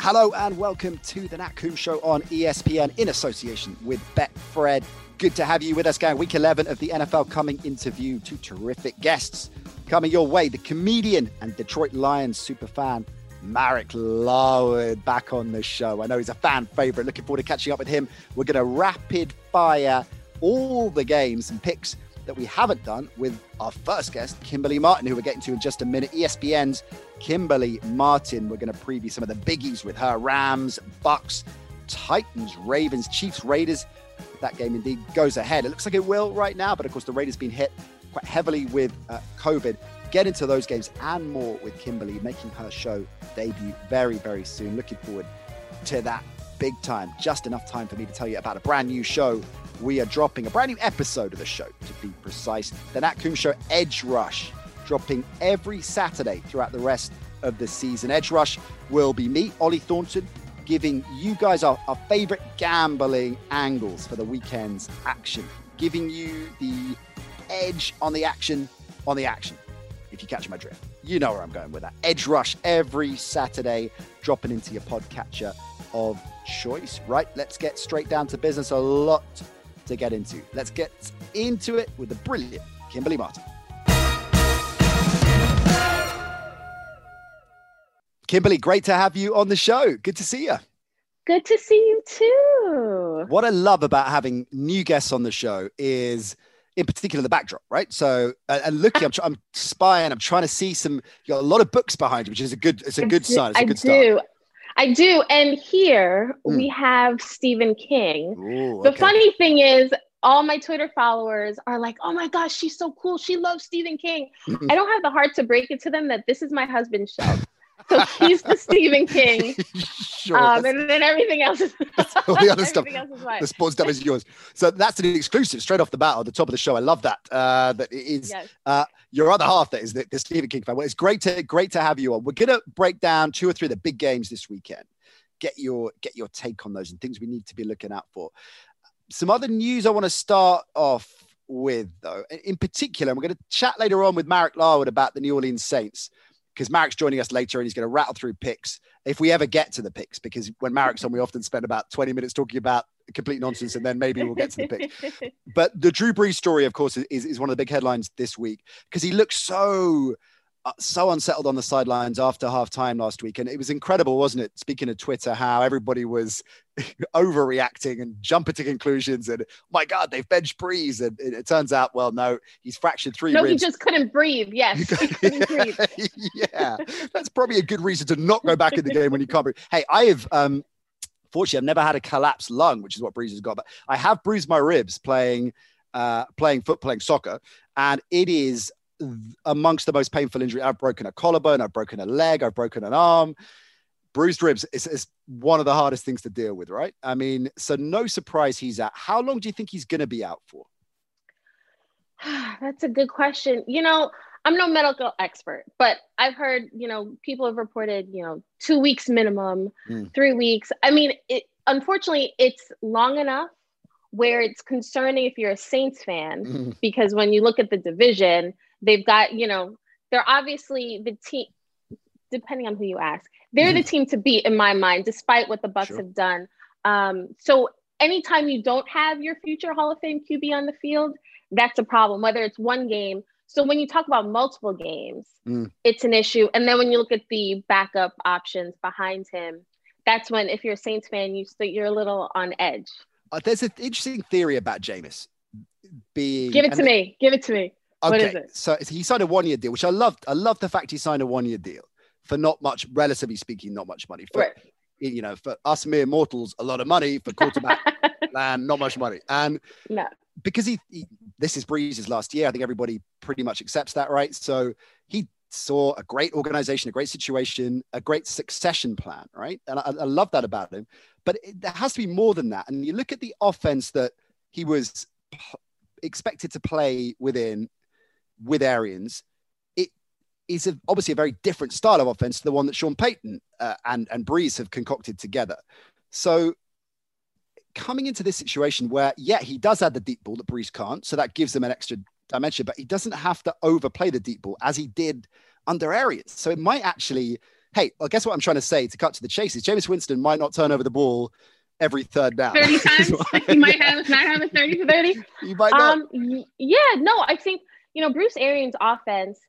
Hello and welcome to the Nat Coombs Show on ESPN in association with Betfred. Good to have you with us, gang. Week 11 of the NFL coming into view. Two terrific guests coming your way. The comedian and Detroit Lions superfan, Marek Larwood, back on the show. I know he's a fan favorite. Looking forward to catching up with him. We're going to rapid fire all the games and picks that we haven't done with our first guest, Kimberly Martin, who we're getting to in just a minute. ESPN's Kimberly Martin. We're going to preview some of the biggies with her. Rams, Bucks, Titans, Ravens, Chiefs, Raiders. If that game indeed goes ahead. It looks like it will right now, but of course the Raiders been hit quite heavily with COVID. Get into those games and more with Kimberly making her show debut very, very soon. Looking forward to that big time. Just enough time for me to tell you about a brand new show. We are dropping a brand new episode of the show, to be precise. The Nat Coombs Show Edge Rush, dropping every Saturday throughout the rest of the season. Edge Rush will be me, Ollie Thornton, giving you guys our favorite gambling angles for the weekend's action, giving you the edge on the action, if you catch my drift. You know where I'm going with that. Edge Rush every Saturday, dropping into your podcatcher of choice. Right, let's get straight down to business. A lot to get into. Let's get into it with the brilliant Kimberly Martin. Kimberly, great to have you on the show. Good to see you. Good to see you too. What I love about having new guests on the show is, in particular, the backdrop, right? So, and looking, I'm spying. I'm trying to see some. You got a lot of books behind you, which is a good sign. It's a good start. I do. And here we have Stephen King. Ooh, the funny thing is, all my Twitter followers are like, oh my gosh, she's so cool. She loves Stephen King. I don't have the heart to break it to them that this is my husband's show. So he's the Stephen King. Sure, and then everything else is all the other stuff. Fine. The sports stuff is yours. So that's an exclusive straight off the bat at the top of the show. I love that. That it is your other half. That is the Stephen King fan. Well, it's great to have you on. We're gonna break down 2 or 3 of the big games this weekend. Get your take on those and things we need to be looking out for. Some other news I want to start off with, though, in particular, and we're going to chat later on with Marek Larwood about the New Orleans Saints, because Marek's joining us later and he's going to rattle through picks if we ever get to the picks, because when Marek's on, we often spend about 20 minutes talking about complete nonsense and then maybe we'll get to the picks. But the Drew Brees story, of course, is one of the big headlines this week because he looked so unsettled on the sidelines after halftime last week. And it was incredible, wasn't it? Speaking of Twitter, how everybody was overreacting and jumping to conclusions. And my God, they've benched Brees. And it turns out, well, no, he's fractured 3 ribs. No, he just couldn't breathe. Yes, he couldn't breathe. Yeah, that's probably a good reason to not go back in the game when you can't breathe. Hey, I have, fortunately, I've never had a collapsed lung, which is what Brees has got. But I have bruised my ribs playing soccer. And it is amongst the most painful injury. I've broken a collarbone, I've broken a leg, I've broken an arm. Bruised ribs is one of the hardest things to deal with, right? I mean, so no surprise he's out. How long do you think he's going to be out for? That's a good question. You know, I'm no medical expert, but I've heard, people have reported, 2 weeks minimum, 3 weeks. I mean, unfortunately, it's long enough where it's concerning if you're a Saints fan, because when you look at the division, they've got, they're obviously the team, depending on who you ask, they're the team to beat in my mind, despite what the Bucs have done. So anytime you don't have your future Hall of Fame QB on the field, that's a problem, whether it's one game. So when you talk about multiple games, it's an issue. And then when you look at the backup options behind him, that's when, if you're a Saints fan, you're a little on edge. There's an interesting theory about Jameis being... Give it to me. Okay, what is it? So he signed a 1-year deal, which I loved. I love the fact he signed a 1-year deal for not much, relatively speaking, not much money. For us mere mortals, a lot of money. For quarterback land, not much money. And because this is Brees' last year, I think everybody pretty much accepts that, right? So he saw a great organization, a great situation, a great succession plan, right? And I love that about him. But there has to be more than that. And you look at the offense that he was expected to play within with Arians, it is obviously a very different style of offense to the one that Sean Payton and Brees have concocted together. So coming into this situation where, he does add the deep ball that Brees can't, so that gives him an extra dimension, but he doesn't have to overplay the deep ball as he did under Arians. So it might actually Hey, I guess what I'm trying to say, to cut to the chase, is Jameis Winston might not turn over the ball every third down. 30 times. You might not have a 30 for 30. You might not. Yeah, no, I think, Bruce Arians' offense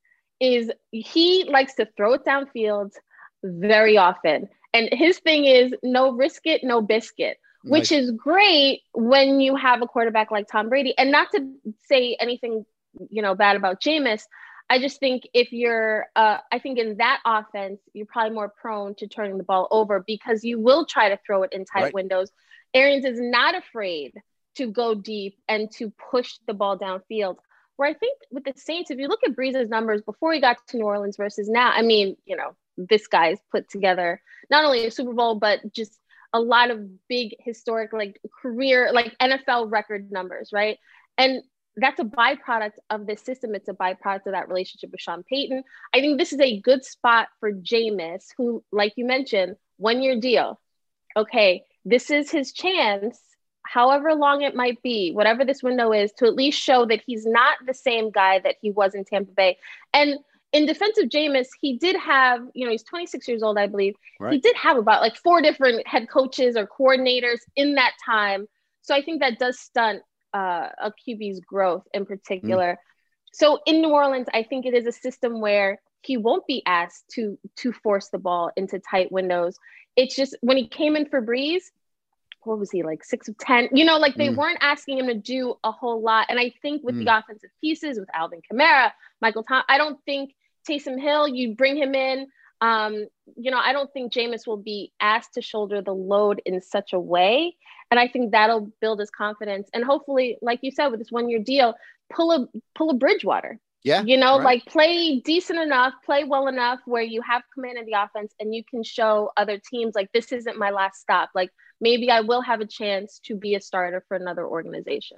he likes to throw it downfield very often. And his thing is no risk it, no biscuit, which is great when you have a quarterback like Tom Brady. And not to say anything, bad about Jameis. I just think if you're, I think in that offense, you're probably more prone to turning the ball over because you will try to throw it in tight windows. Arians is not afraid to go deep and to push the ball downfield. Where I think with the Saints, if you look at Breeze's numbers before he got to New Orleans versus now, I mean, this guy's put together not only a Super Bowl, but just a lot of big historic, career, NFL record numbers, right? And that's a byproduct of this system. It's a byproduct of that relationship with Sean Payton. I think this is a good spot for Jameis, who, like you mentioned, 1-year deal. Okay, this is his chance, however long it might be, whatever this window is, to at least show that he's not the same guy that he was in Tampa Bay. And in defense of Jameis, he did have, he's 26 years old, I believe. Right. He did have about 4 different head coaches or coordinators in that time. So I think that does stunt a QB's growth in particular. So in New Orleans, I think it is a system where he won't be asked to force the ball into tight windows. It's just when he came in for Breeze, what was he, 6 of 10? They weren't asking him to do a whole lot. And I think with the offensive pieces, with Alvin Kamara, Michael Thomas, I don't think Taysom Hill, you bring him in. I don't think Jameis will be asked to shoulder the load in such a way. And I think that'll build his confidence. And hopefully, like you said, with this 1-year deal, pull a Bridgewater. Yeah. Play decent enough, play well enough where you have command of the offense and you can show other teams, this isn't my last stop. Maybe I will have a chance to be a starter for another organization.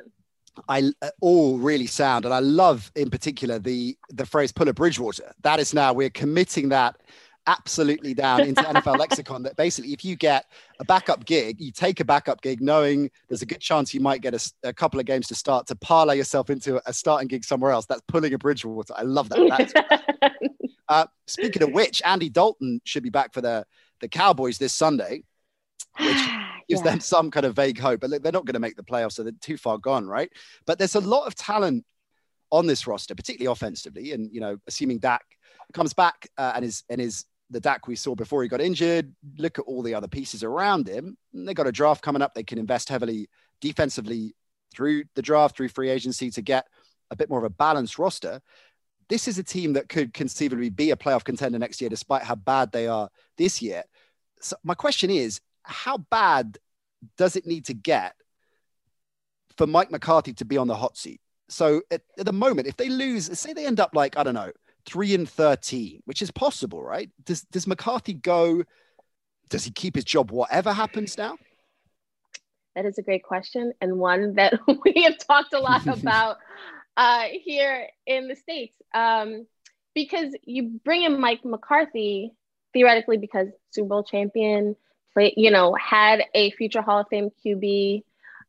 All really sound. And I love in particular the phrase pull a Bridgewater. That is now, we're committing that absolutely down into NFL lexicon, that basically if you get a backup gig, you take a backup gig knowing there's a good chance you might get a couple of games to start to parlay yourself into a starting gig somewhere else. That's pulling a Bridgewater. I love that. Speaking of which, Andy Dalton should be back for the Cowboys this Sunday, which gives them some kind of vague hope. But they're not going to make the playoffs, so they're too far gone, right? But there's a lot of talent on this roster, particularly offensively. And, assuming Dak comes back and is the Dak we saw before he got injured, look at all the other pieces around him. They got a draft coming up. They can invest heavily defensively through the draft, through free agency, to get a bit more of a balanced roster. This is a team that could conceivably be a playoff contender next year, despite how bad they are this year. So my question is, how bad does it need to get for Mike McCarthy to be on the hot seat? So at the moment, if they lose, say they end up 3-13, which is possible, right? Does McCarthy go? Does he keep his job whatever happens now? That is a great question, and one that we have talked a lot about here in the States. Because you bring in Mike McCarthy theoretically because Super Bowl champion, had a future Hall of Fame QB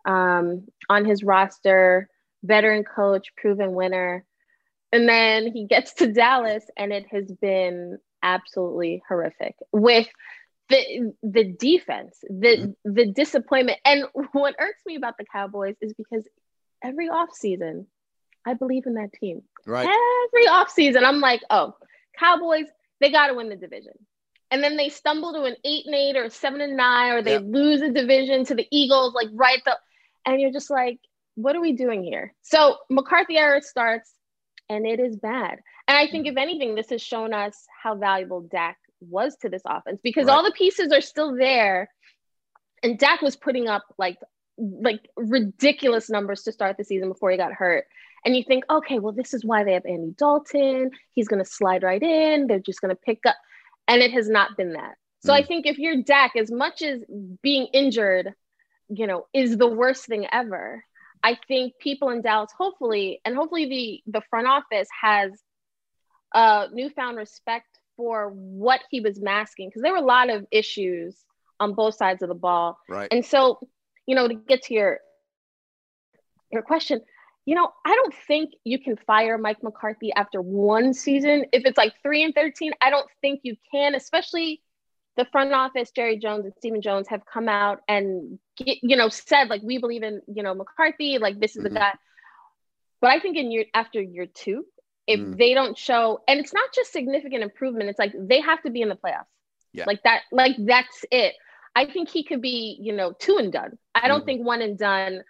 on his roster, veteran coach, proven winner. And then he gets to Dallas and it has been absolutely horrific with the defense, the disappointment. And what irks me about the Cowboys is because every offseason, I believe in that team. Right. Every offseason, I'm like, oh, Cowboys, they got to win the division. And then they stumble to an 8-8 or 7-9, or they lose a division to the Eagles, and you're just like, what are we doing here? So McCarthy era starts, and it is bad. And I think if anything, this has shown us how valuable Dak was to this offense, because all the pieces are still there. And Dak was putting up like ridiculous numbers to start the season before he got hurt. And you think, okay, well, this is why they have Andy Dalton. He's going to slide right in. They're just going to pick up. And it has not been that. So I think if you're Dak, as much as being injured, is the worst thing ever, I think people in Dallas, hopefully the front office has a newfound respect for what he was masking, because there were a lot of issues on both sides of the ball. Right. And so, to get to your question, I don't think you can fire Mike McCarthy after one season. If it's like 3-13, I don't think you can, especially the front office, Jerry Jones and Stephen Jones, have come out and said like, we believe in McCarthy, like this is the guy. But I think after year 2, if they don't show, and it's not just significant improvement, it's like they have to be in the playoffs. Yeah. Like that's it. I think he could be 2 and done. I don't think 1 and done,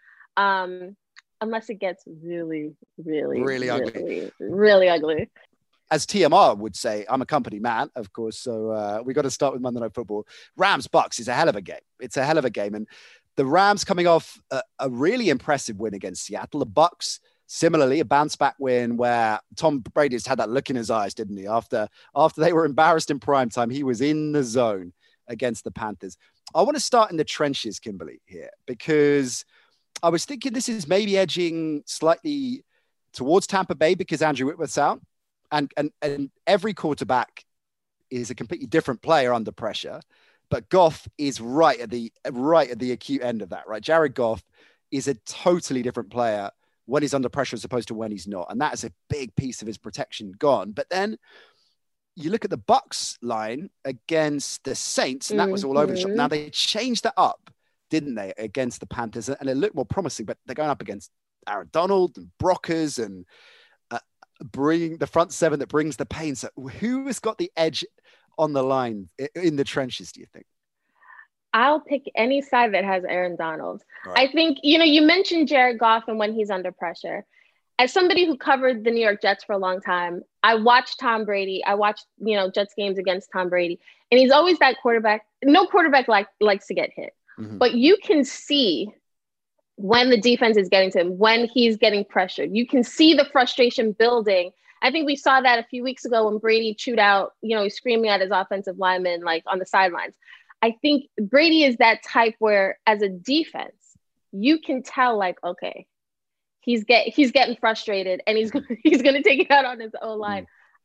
unless it gets really, really, really ugly. Really, really ugly. As TMR would say, I'm a company man, of course. So we got to start with Monday Night Football. Rams-Bucks is a hell of a game. It's a hell of a game. And the Rams coming off a really impressive win against Seattle. The Bucks, similarly, a bounce back win where Tom Brady just had that look in his eyes, didn't he? After they were embarrassed in primetime, he was in the zone against the Panthers. I want to start in the trenches, Kimberly, here, because I was thinking this is maybe edging slightly towards Tampa Bay because Andrew Whitworth's out. And every quarterback is a completely different player under pressure, but Goff is right at the acute end of that, right? Jared Goff is a totally different player when he's under pressure as opposed to when he's not. And that is a big piece of his protection gone. But then you look at the Bucks line against the Saints, and that was all over the shop. Now they changed that up, didn't they, against the Panthers? And it looked more promising, but they're going up against Aaron Donald and Brockers and bringing the front seven that brings the pain. So who has got the edge on the line in the trenches, do you think? I'll pick any side that has Aaron Donald. Right. I think, you mentioned Jared Goff and when he's under pressure. As somebody who covered the New York Jets for a long time, I watched Tom Brady. I watched, Jets games against Tom Brady. And he's always that quarterback. No quarterback likes to get hit. Mm-hmm. But you can see when the defense is getting to him, when he's getting pressured. You can see the frustration building. I think we saw that a few weeks ago when Brady chewed out, he's screaming at his offensive lineman, like on the sidelines. I think Brady is that type where as a defense, you can tell like, okay, he's getting frustrated and he's going to take it out on his O-line.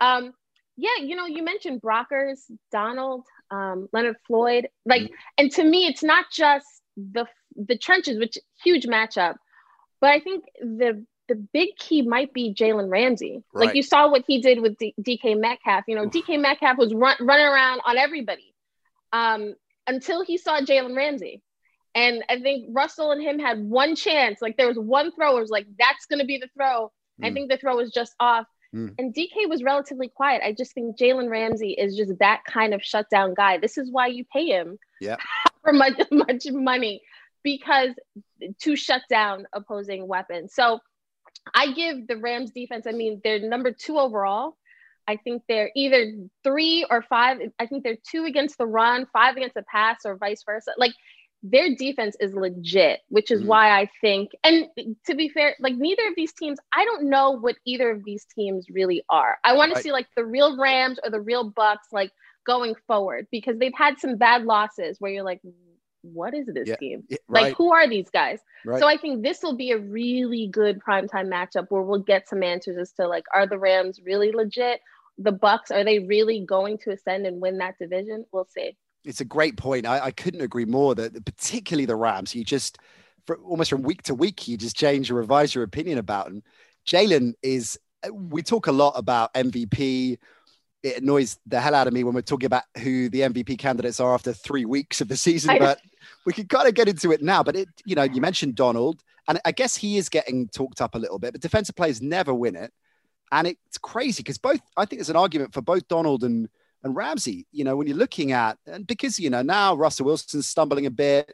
You mentioned Brockers, Donald, Leonard Floyd, and to me, it's not just the trenches, which huge matchup, but I think the big key might be Jalen Ramsey. Right. Like you saw what he did with DK Metcalf. DK Metcalf was running around on everybody until he saw Jalen Ramsey. And I think Russell and him had one chance. Like there was one throw. It was like, that's going to be the throw. I think the throw was just off. And DK was relatively quiet. I just think Jalen Ramsey is just that kind of shutdown guy. This is why you pay him for much money, because to shut down opposing weapons. So I give the Rams defense, they're number 2 overall. I think they're either 3 or 5. I think they're 2 against the run, 5 against the pass, or vice versa. Like their defense is legit, which is why I think, and to be fair, like neither of these teams, I don't know what either of these teams really are. I want to see like the real Rams or the real Bucks, like going forward, because they've had some bad losses where you're like, what is this team? Like, who are these guys? Right. So I think this will be a really good primetime matchup where we'll get some answers as to like, are the Rams really legit? The Bucks, are they really going to ascend and win that division? We'll see. It's a great point. I couldn't agree more that particularly the Rams, you just, almost from week to week, you just change or revise your opinion about them. Jalen is, we talk a lot about MVP. It annoys the hell out of me when we're talking about who the MVP candidates are after 3 weeks of the season, but we can kind of get into it now. But you mentioned Donald, and I guess he is getting talked up a little bit, but defensive players never win it. And it's crazy because I think there's an argument for both Donald and Ramsey, when you're looking at, and because, now Russell Wilson's stumbling a bit,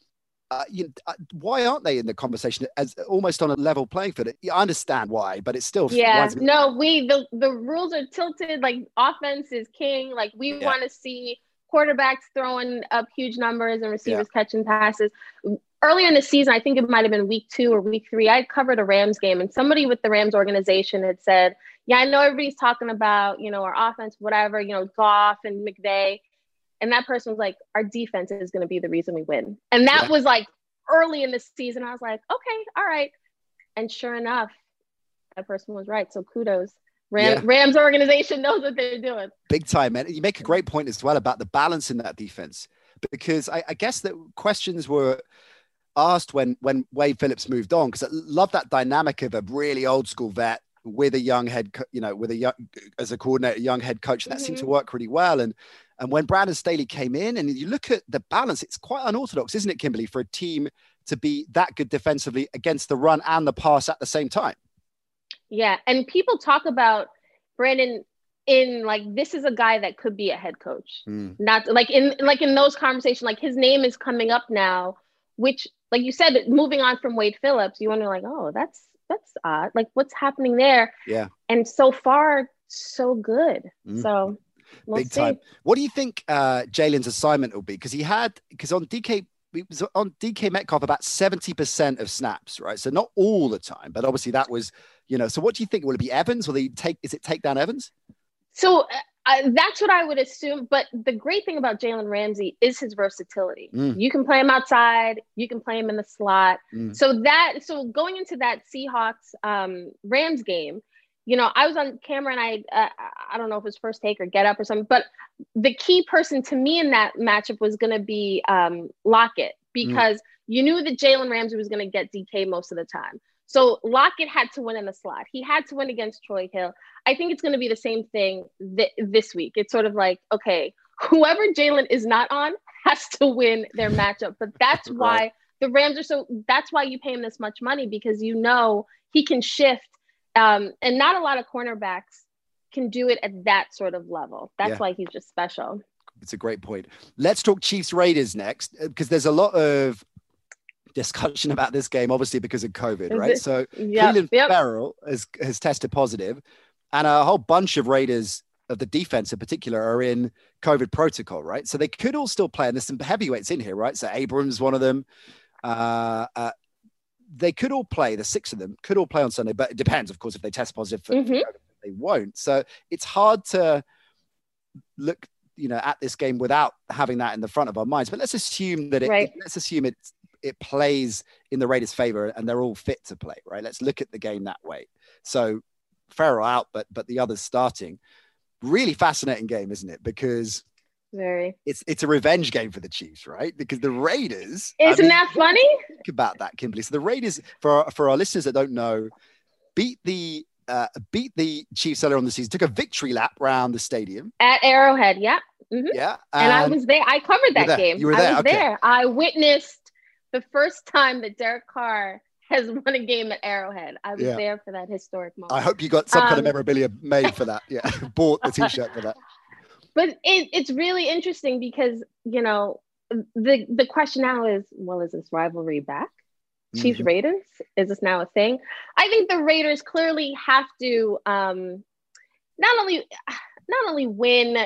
why aren't they in the conversation as almost on a level playing field? I understand why, but it's still. The rules are tilted. Like offense is king. Like we want to see quarterbacks throwing up huge numbers and receivers catching passes. Earlier in the season, I think it might have been week 2 or week 3, I covered a Rams game and somebody with the Rams organization had said, I know everybody's talking about, our offense, whatever, Goff and McVay. And that person was like, our defense is going to be the reason we win. And that was like early in the season. I was like, okay, all right. And sure enough, that person was right. So kudos. Rams organization knows what they're doing. Big time, man. You make a great point as well about the balance in that defense, because I guess that questions were asked when Wade Phillips moved on, because I love that dynamic of a really old school vet with a young as a coordinator, young head coach. That seemed to work really well. And when Brandon Staley came in, and you look at the balance, it's quite unorthodox, isn't it, Kimberly, for a team to be that good defensively against the run and the pass at the same time? Yeah. And people talk about Brandon in like, this is a guy that could be a head coach. Not like in those conversations, like his name is coming up now, which, like you said, moving on from Wade Phillips, you wonder like, oh, that's odd. Like, what's happening there? Yeah. And so far, so good. So we'll big see. time. What do you think Jalen's assignment will be? Because on DK Metcalf about 70% of snaps, right? So not all the time, but obviously that was, so what do you think? Will it be Evans? Is it take down Evans? So that's what I would assume. But the great thing about Jalen Ramsey is his versatility. You can play him outside. You can play him in the slot. So going into that Seahawks Rams game, I was on camera and I don't know if it was First Take or Get Up or something, but the key person to me in that matchup was going to be Lockett, because you knew that Jalen Ramsey was going to get DK most of the time. So Lockett had to win in the slot. He had to win against Troy Hill. I think it's going to be the same thing this week. It's sort of like, okay, whoever Jalen is not on has to win their matchup. But that's why the Rams that's why you pay him this much money, because he can shift. And not a lot of cornerbacks can do it at that sort of level. That's why he's just special. It's a great point. Let's talk Chiefs Raiders next, because there's a lot of discussion about this game, obviously because of COVID, right? So Clelin Ferrell has tested positive, and a whole bunch of Raiders of the defense in particular are in COVID protocol, right? So they could all still play, and there's some heavyweights in here, right? So Abrams, one of them. They could all play, the 6 of them could all play on Sunday, but it depends, of course, if they test positive for COVID, they won't. So it's hard to look, at this game without having that in the front of our minds. But let's assume that it plays in the Raiders' favor and they're all fit to play, right? Let's look at the game that way. So Ferrell out, but the others starting. Really fascinating game, isn't it? Because it's a revenge game for the Chiefs, right? Because the Raiders, isn't that funny? Think about that, Kimberly. So the Raiders, for our listeners that don't know, beat the Chiefs earlier on the season, took a victory lap around the stadium at Arrowhead. Yeah. Yeah. And I was there. I covered that game. You were there. I was there. I witnessed the first time that Derek Carr has won a game at Arrowhead. I was there for that historic moment. I hope you got some kind of memorabilia made for that. Yeah. Bought the t-shirt for that. But it's really interesting because, the question now is, well, is this rivalry back? Chiefs Raiders? Is this now a thing? I think the Raiders clearly have to not only win,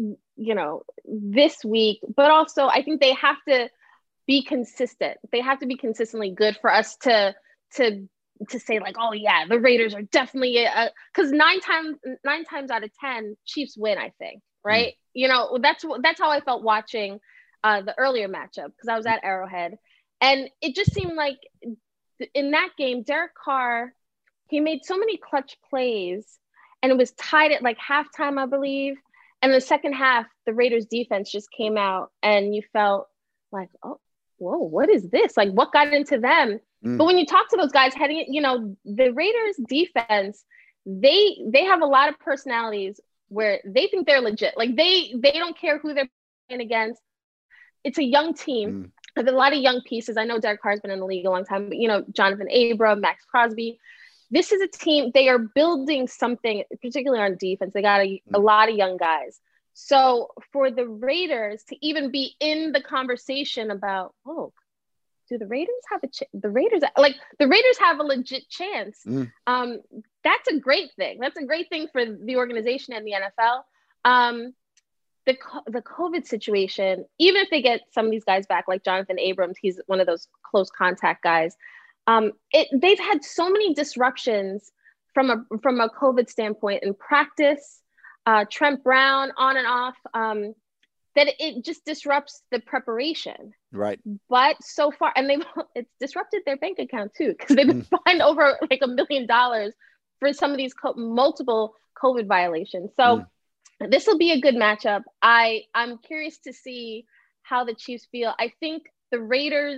this week, but also I think they have to be consistent. They have to be consistently good for us to say like, oh yeah, the Raiders are definitely because 9 times out of 10 Chiefs win, I think. Right. That's how I felt watching the earlier matchup, because I was at Arrowhead, and it just seemed like in that game, Derek Carr, he made so many clutch plays, and it was tied at like halftime, I believe. And the second half, the Raiders defense just came out, and you felt like, oh, whoa, what is this? Like, what got into them? But when you talk to those guys heading, the Raiders defense, they have a lot of personalities where they think they're legit. Like they don't care who they're playing against. It's a young team. There's a lot of young pieces. I know Derek Carr's been in the league a long time, but Jonathan Abram, Max Crosby. This is a team, they are building something, particularly on defense. They got a lot of young guys. So for the Raiders to even be in the conversation about, oh, do the Raiders have the Raiders have a legit chance. That's a great thing. That's a great thing for the organization and the NFL. The COVID situation, even if they get some of these guys back, like Jonathan Abrams, he's one of those close contact guys. They've had so many disruptions from a COVID standpoint in practice, Trent Brown on and off, that it just disrupts the preparation. Right. But so far, and it's disrupted their bank account too, because they've been fined over like $1 million for some of these multiple COVID violations. So this will be a good matchup. I'm curious to see how the Chiefs feel. I think the Raiders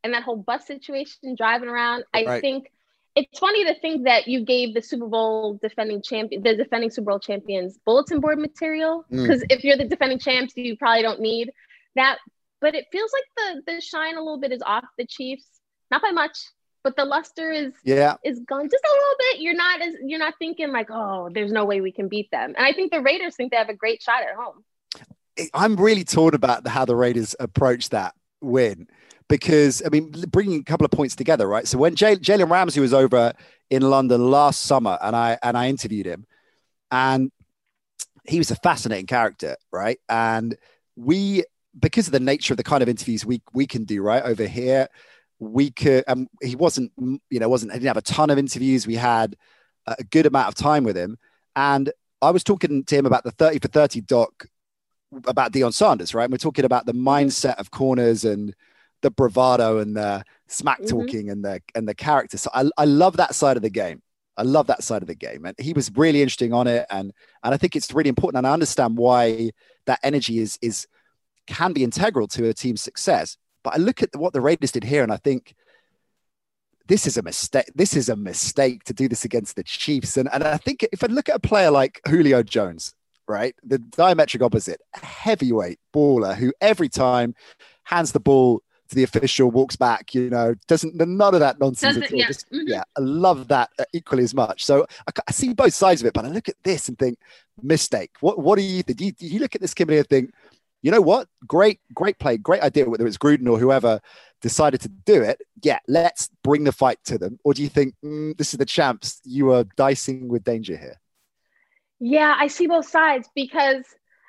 and that whole bus situation driving around. I Right. think it's funny to think that you gave the defending Super Bowl champions bulletin board material, because if you're the defending champs, you probably don't need that. But it feels like the shine a little bit is off the Chiefs, not by much, but the luster is gone just a little bit. You're not thinking like, oh, there's no way we can beat them. And I think the Raiders think they have a great shot at home. I'm really torn about how the Raiders approach that win, because I mean, bringing a couple of points together, right? So when Jalen Ramsey was over in London last summer, and I interviewed him, and he was a fascinating character, right? And because of the nature of the kind of interviews we can do right over here, we could. He he didn't have a ton of interviews. We had a good amount of time with him, and I was talking to him about the 30 for 30 doc about Deion Sanders, right? And we're talking about the mindset of corners and the bravado and the smack talking and the character. So I love that side of the game. And he was really interesting on it. And I think it's really important. And I understand why that energy can be integral to a team's success. But I look at what the Raiders did here, and I think this is a mistake. This is a mistake to do this against the Chiefs. And I think if I look at a player like Julio Jones, right, the diametric opposite, heavyweight baller who every time hands the ball to the official, walks back, doesn't, none of that nonsense at all. I love that equally as much. So I see both sides of it, but I look at this and think, mistake. What do you think? Do you look at this, Kimberly, and think, you know what? Great play, great idea, whether it's Gruden or whoever decided to do it. Yeah, let's bring the fight to them. Or do you think this is the champs? You are dicing with danger here. Yeah, I see both sides, because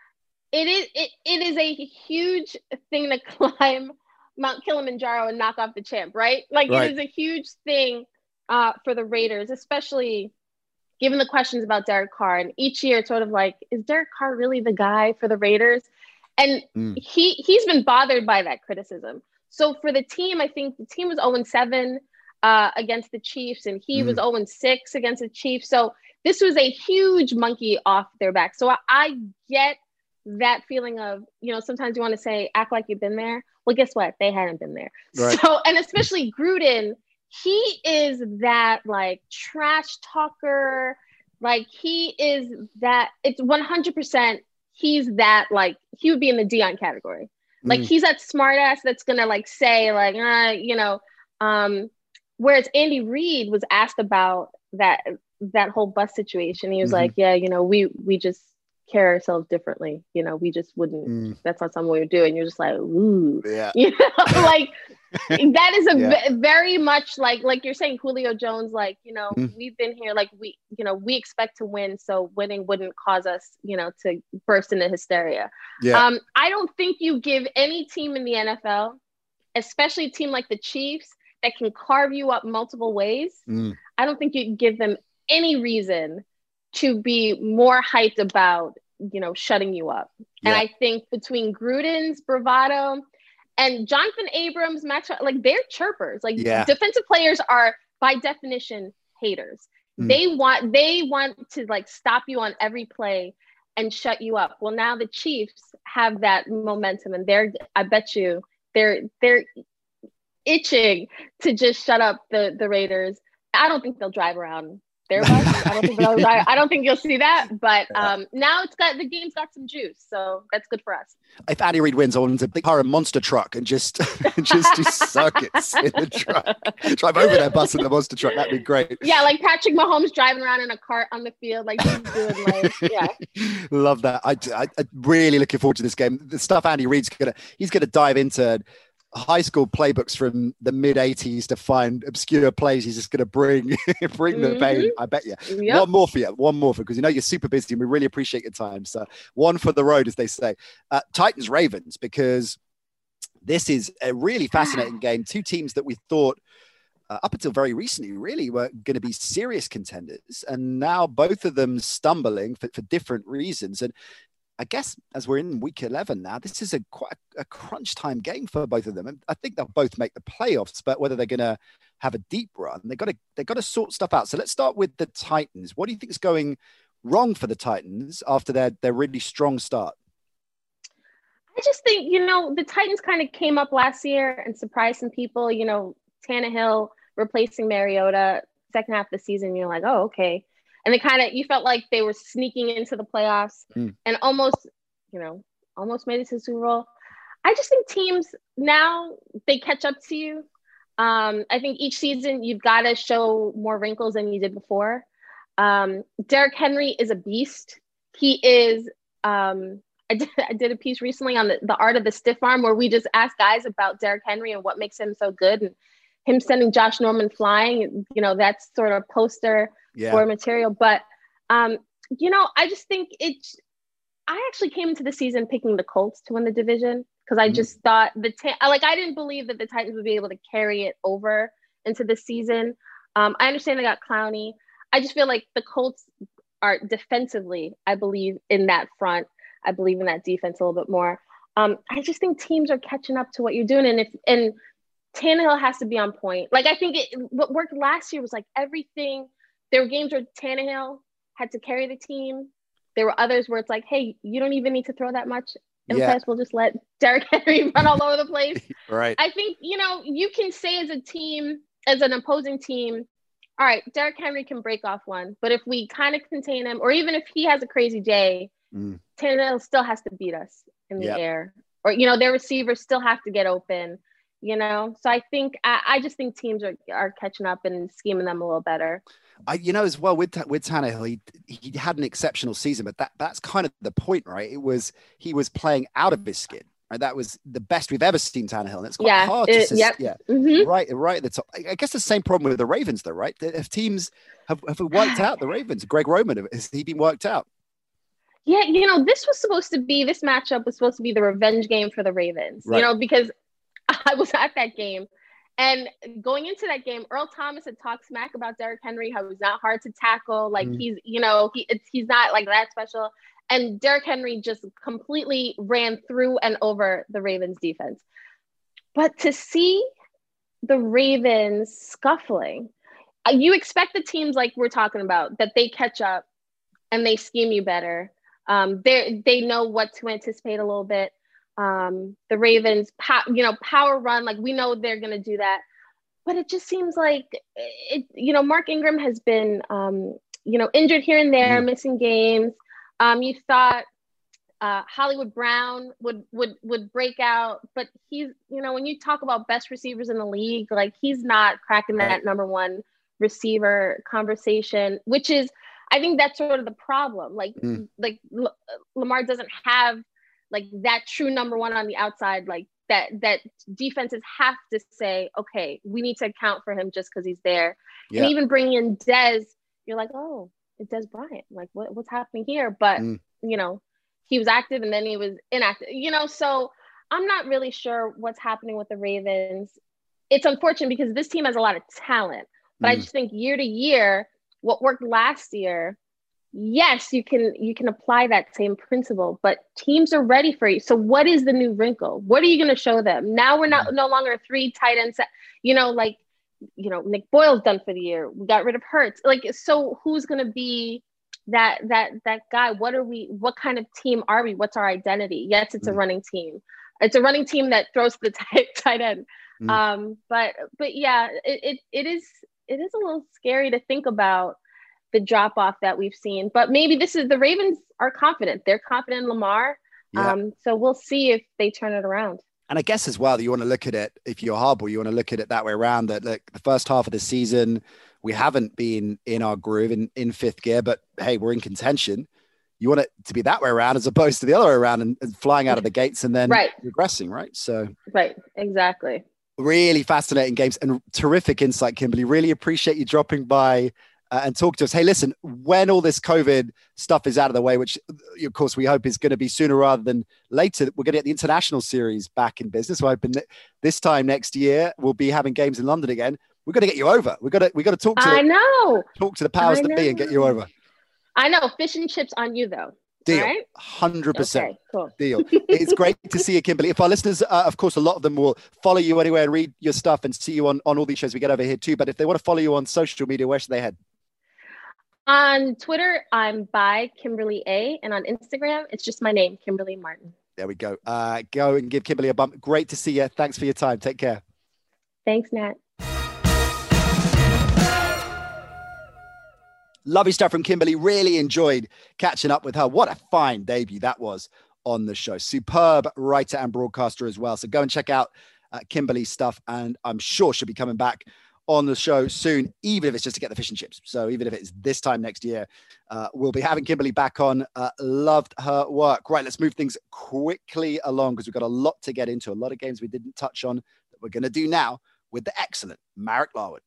it is a huge thing to climb Mount Kilimanjaro and knock off the champ, right? Like It is a huge thing for the Raiders, especially given the questions about Derek Carr. And each year it's sort of like, is Derek Carr really the guy for the Raiders? And he's been bothered by that criticism. So for the team, I think the team was 0-7 against the Chiefs, and he was 0-6 against the Chiefs. So this was a huge monkey off their back. So I get that feeling of, sometimes you want to say, act like you've been there. Well, guess what? They hadn't been there. Right. So, and especially Gruden, he is that like trash talker. Like he is that, it's 100%. He's that, like, he would be in the Deion category. Like he's that smart ass that's going to like say like, whereas Andy Reid was asked about that whole bus situation. He was like, yeah, we just carry ourselves differently. We just wouldn't, that's not something we would do. And you're just like, ooh, yeah. Like that is a very much like you're saying, Julio Jones, like, we've been here, like we expect to win. So winning wouldn't cause us, to burst into hysteria. Yeah. I don't think you give any team in the NFL, especially a team like the Chiefs that can carve you up multiple ways. I don't think you give them any reason to be more hyped about, shutting you up. Yeah. And I think between Gruden's bravado and Jonathan Abrams, like they're chirpers. Like defensive players are by definition haters. They want to like stop you on every play and shut you up. Well, now the Chiefs have that momentum, and I bet you they're itching to just shut up the Raiders. I don't think they'll drive around their bus. I don't think you'll see that. But now the game's got some juice, so that's good for us. If Andy Reid wins, I want to hire a monster truck and just do circuits in the truck. Drive over their bus in the monster truck. That'd be great. Yeah, like Patrick Mahomes driving around in a cart on the field, like he's doing like, yeah. Love that. I'm really looking forward to this game. The stuff Andy Reid's he's gonna dive into high school playbooks from the mid 80s to find obscure plays. He's just going to bring the pain. I bet you. Yep. One more for you, because you're super busy and we really appreciate your time. So one for the road, as they say. Titans Ravens, because this is a really fascinating game. Two teams that we thought up until very recently really were going to be serious contenders, and now both of them stumbling for different reasons. And I guess as we're in week 11 now, this is quite a crunch time game for both of them. And I think they'll both make the playoffs, but whether they're going to have a deep run, they've got to sort stuff out. So let's start with the Titans. What do you think is going wrong for the Titans after their really strong start? I just think, the Titans kind of came up last year and surprised some people. Tannehill replacing Mariota second half of the season. You're like, oh, okay. And you felt like they were sneaking into the playoffs and almost made it to the Super Bowl. I just think teams now, they catch up to you. I think each season you've got to show more wrinkles than you did before. Derrick Henry is a beast. He is, I did a piece recently on the art of the stiff arm, where we just asked guys about Derrick Henry and what makes him so good, and him sending Josh Norman flying, that's sort of poster for material. But, I just think I actually came into the season picking the Colts to win the division, because I just thought I didn't believe that the Titans would be able to carry it over into the season. I understand they got Clowney. I just feel like the Colts are defensively, I believe in that front. I believe in that defense a little bit more. I just think teams are catching up to what you're doing. And Tannehill has to be on point. I think what worked last year was everything. There were games where Tannehill had to carry the team. There were others where it's hey, you don't even need to throw that much. Instead, we'll just let Derrick Henry run all over the place. Right. I think, you can say as a team, as an opposing team, all right, Derrick Henry can break off one, but if we kind of contain him, or even if he has a crazy day, Tannehill still has to beat us in the air, or their receivers still have to get open. So I think I just think teams are catching up and scheming them a little better. As well with Tannehill, he had an exceptional season, but that's kind of the point, right? He was playing out of his skin. Right, that was the best we've ever seen Tannehill, and it's quite hard to right at the top. I guess the same problem with the Ravens, though, right? If teams have wiped out the Ravens, Greg Roman, has he been worked out? Yeah, this matchup was supposed to be the revenge game for the Ravens, right. Because I was at that game, and going into that game, Earl Thomas had talked smack about Derrick Henry, how he's not hard to tackle, he's not that special. And Derrick Henry just completely ran through and over the Ravens defense. But to see the Ravens scuffling, you expect the teams like we're talking about, that they catch up and they scheme you better. They know what to anticipate a little bit. The Ravens, power run, we know they're going to do that. But it just seems like, Mark Ingram has been, injured here and there, missing games. You thought Hollywood Brown would break out, but he's, when you talk about best receivers in the league, he's not cracking that number one receiver conversation, which is, I think that's sort of the problem. Lamar doesn't have that true number one on the outside, that defenses have to say, okay, we need to account for him just because he's there. Yeah. And even bringing in Dez, you're like, oh, it's Dez Bryant. What's happening here? But, he was active and then he was inactive, so I'm not really sure what's happening with the Ravens. It's unfortunate because this team has a lot of talent, but I just think year to year, what worked last year, yes, you can apply that same principle, but teams are ready for you. So what is the new wrinkle? What are you going to show them? Now we're no longer a 3 tight ends, Nick Boyle's done for the year. We got rid of Hurts. So who's going to be that guy? What kind of team are we? What's our identity? Yes, it's a running team. It's a running team that throws to the tight end. But yeah, it is a little scary to think about the drop off that we've seen, but maybe the Ravens are confident. They're confident in Lamar. So we'll see if they turn it around. And I guess as well, you want to look at it, if you're Harbaugh, you want to look at it that way around, that the first half of the season, we haven't been in our groove in fifth gear, but hey, we're in contention. You want it to be that way around as opposed to the other way around and flying out of the gates and then regressing, right? So right, exactly. Really fascinating games and terrific insight, Kimberly. Really appreciate you dropping by and talk to us. Hey, listen, when all this COVID stuff is out of the way, which of course we hope is going to be sooner rather than later, we're going to get the international series back in business. We're hoping that this time next year we'll be having games in London again. We're going to get you over. We got to talk to talk to the powers that be and get you over. I know. Fish and chips on you though. Deal. Right? 100%. Okay, cool. Deal. It's great to see you, Kimberly. If our listeners, of course, a lot of them will follow you anyway and read your stuff and see you on all these shows we get over here too. But if they want to follow you on social media, where should they head? On Twitter, I'm by Kimberly A. And on Instagram, it's just my name, Kimberly Martin. There we go. Go and give Kimberly a bump. Great to see you. Thanks for your time. Take care. Thanks, Nat. Lovely stuff from Kimberly. Really enjoyed catching up with her. What a fine debut that was on the show. Superb writer and broadcaster as well. So go and check out Kimberly's stuff. And I'm sure she'll be coming back on the show soon, even if it's just to get the fish and chips. So even if it's this time next year, we'll be having Kimberly back on. Loved her work. Right, let's move things quickly along because we've got a lot to get into, a lot of games we didn't touch on that we're going to do now with the excellent Marek Larwood.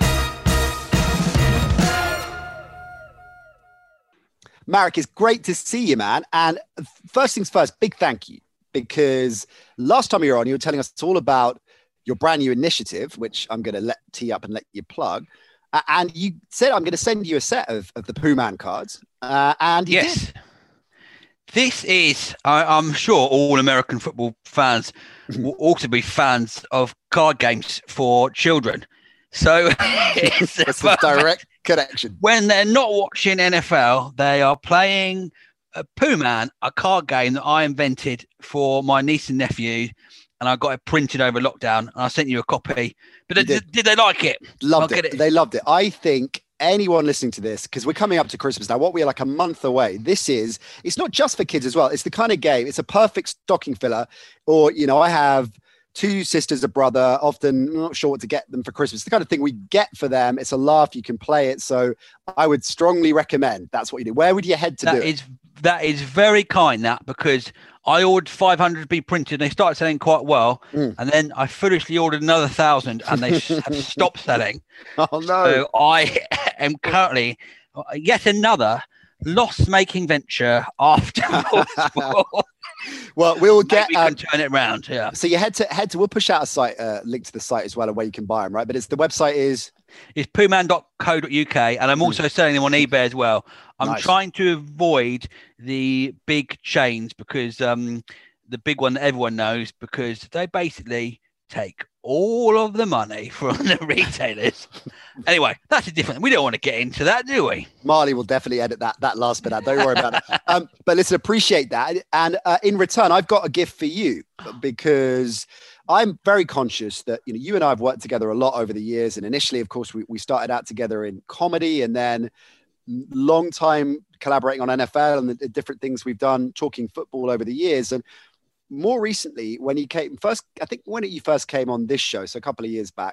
Marek, it's great to see you, man. And first things first, big thank you, because last time you were on, you were telling us all about your brand new initiative, which I'm going to tee up and let you plug. And you said, I'm going to send you a set of the Pooh Man cards. And you did. This is, I'm sure all American football fans will also be fans of card games for children. So it's a direct connection. When they're not watching NFL, they are playing Pooh Man, a card game that I invented for my niece and nephew, and I got it printed over lockdown. And I sent you a copy. But did they like it? Loved it. They loved it. I think anyone listening to this, because we're coming up to Christmas now, what we're like a month away. It's not just for kids as well. It's the kind of game. It's a perfect stocking filler. Or, I have 2 sisters, a brother, often not sure what to get them for Christmas. It's the kind of thing we get for them. It's a laugh. You can play it. So I would strongly recommend that's what you do. Where would you head to do it? That is very kind, Nat, because I ordered 500 to be printed. And they started selling quite well. And then I foolishly ordered another 1,000 and they have stopped selling. Oh, no. So I am currently yet another loss-making venture after Well, we'll get we can turn it around. Yeah. So you head to we'll push out a site link to the site as well, and where you can buy them, right? But the website is poohman.co.uk, and I'm also selling them on eBay as well. I'm trying to avoid the big chains because the big one that everyone knows, because they basically take all of the money from the retailers. Anyway, that's a different. We don't want to get into that, do we? Marley will definitely edit that last bit out. Don't worry about it. But listen, appreciate that. And in return, I've got a gift for you, because I'm very conscious that you and I have worked together a lot over the years. And initially, of course, we started out together in comedy, and then long time collaborating on NFL and the different things we've done, talking football over the years. And more recently, when you came first, I think when you first came on this show, so a couple of years back,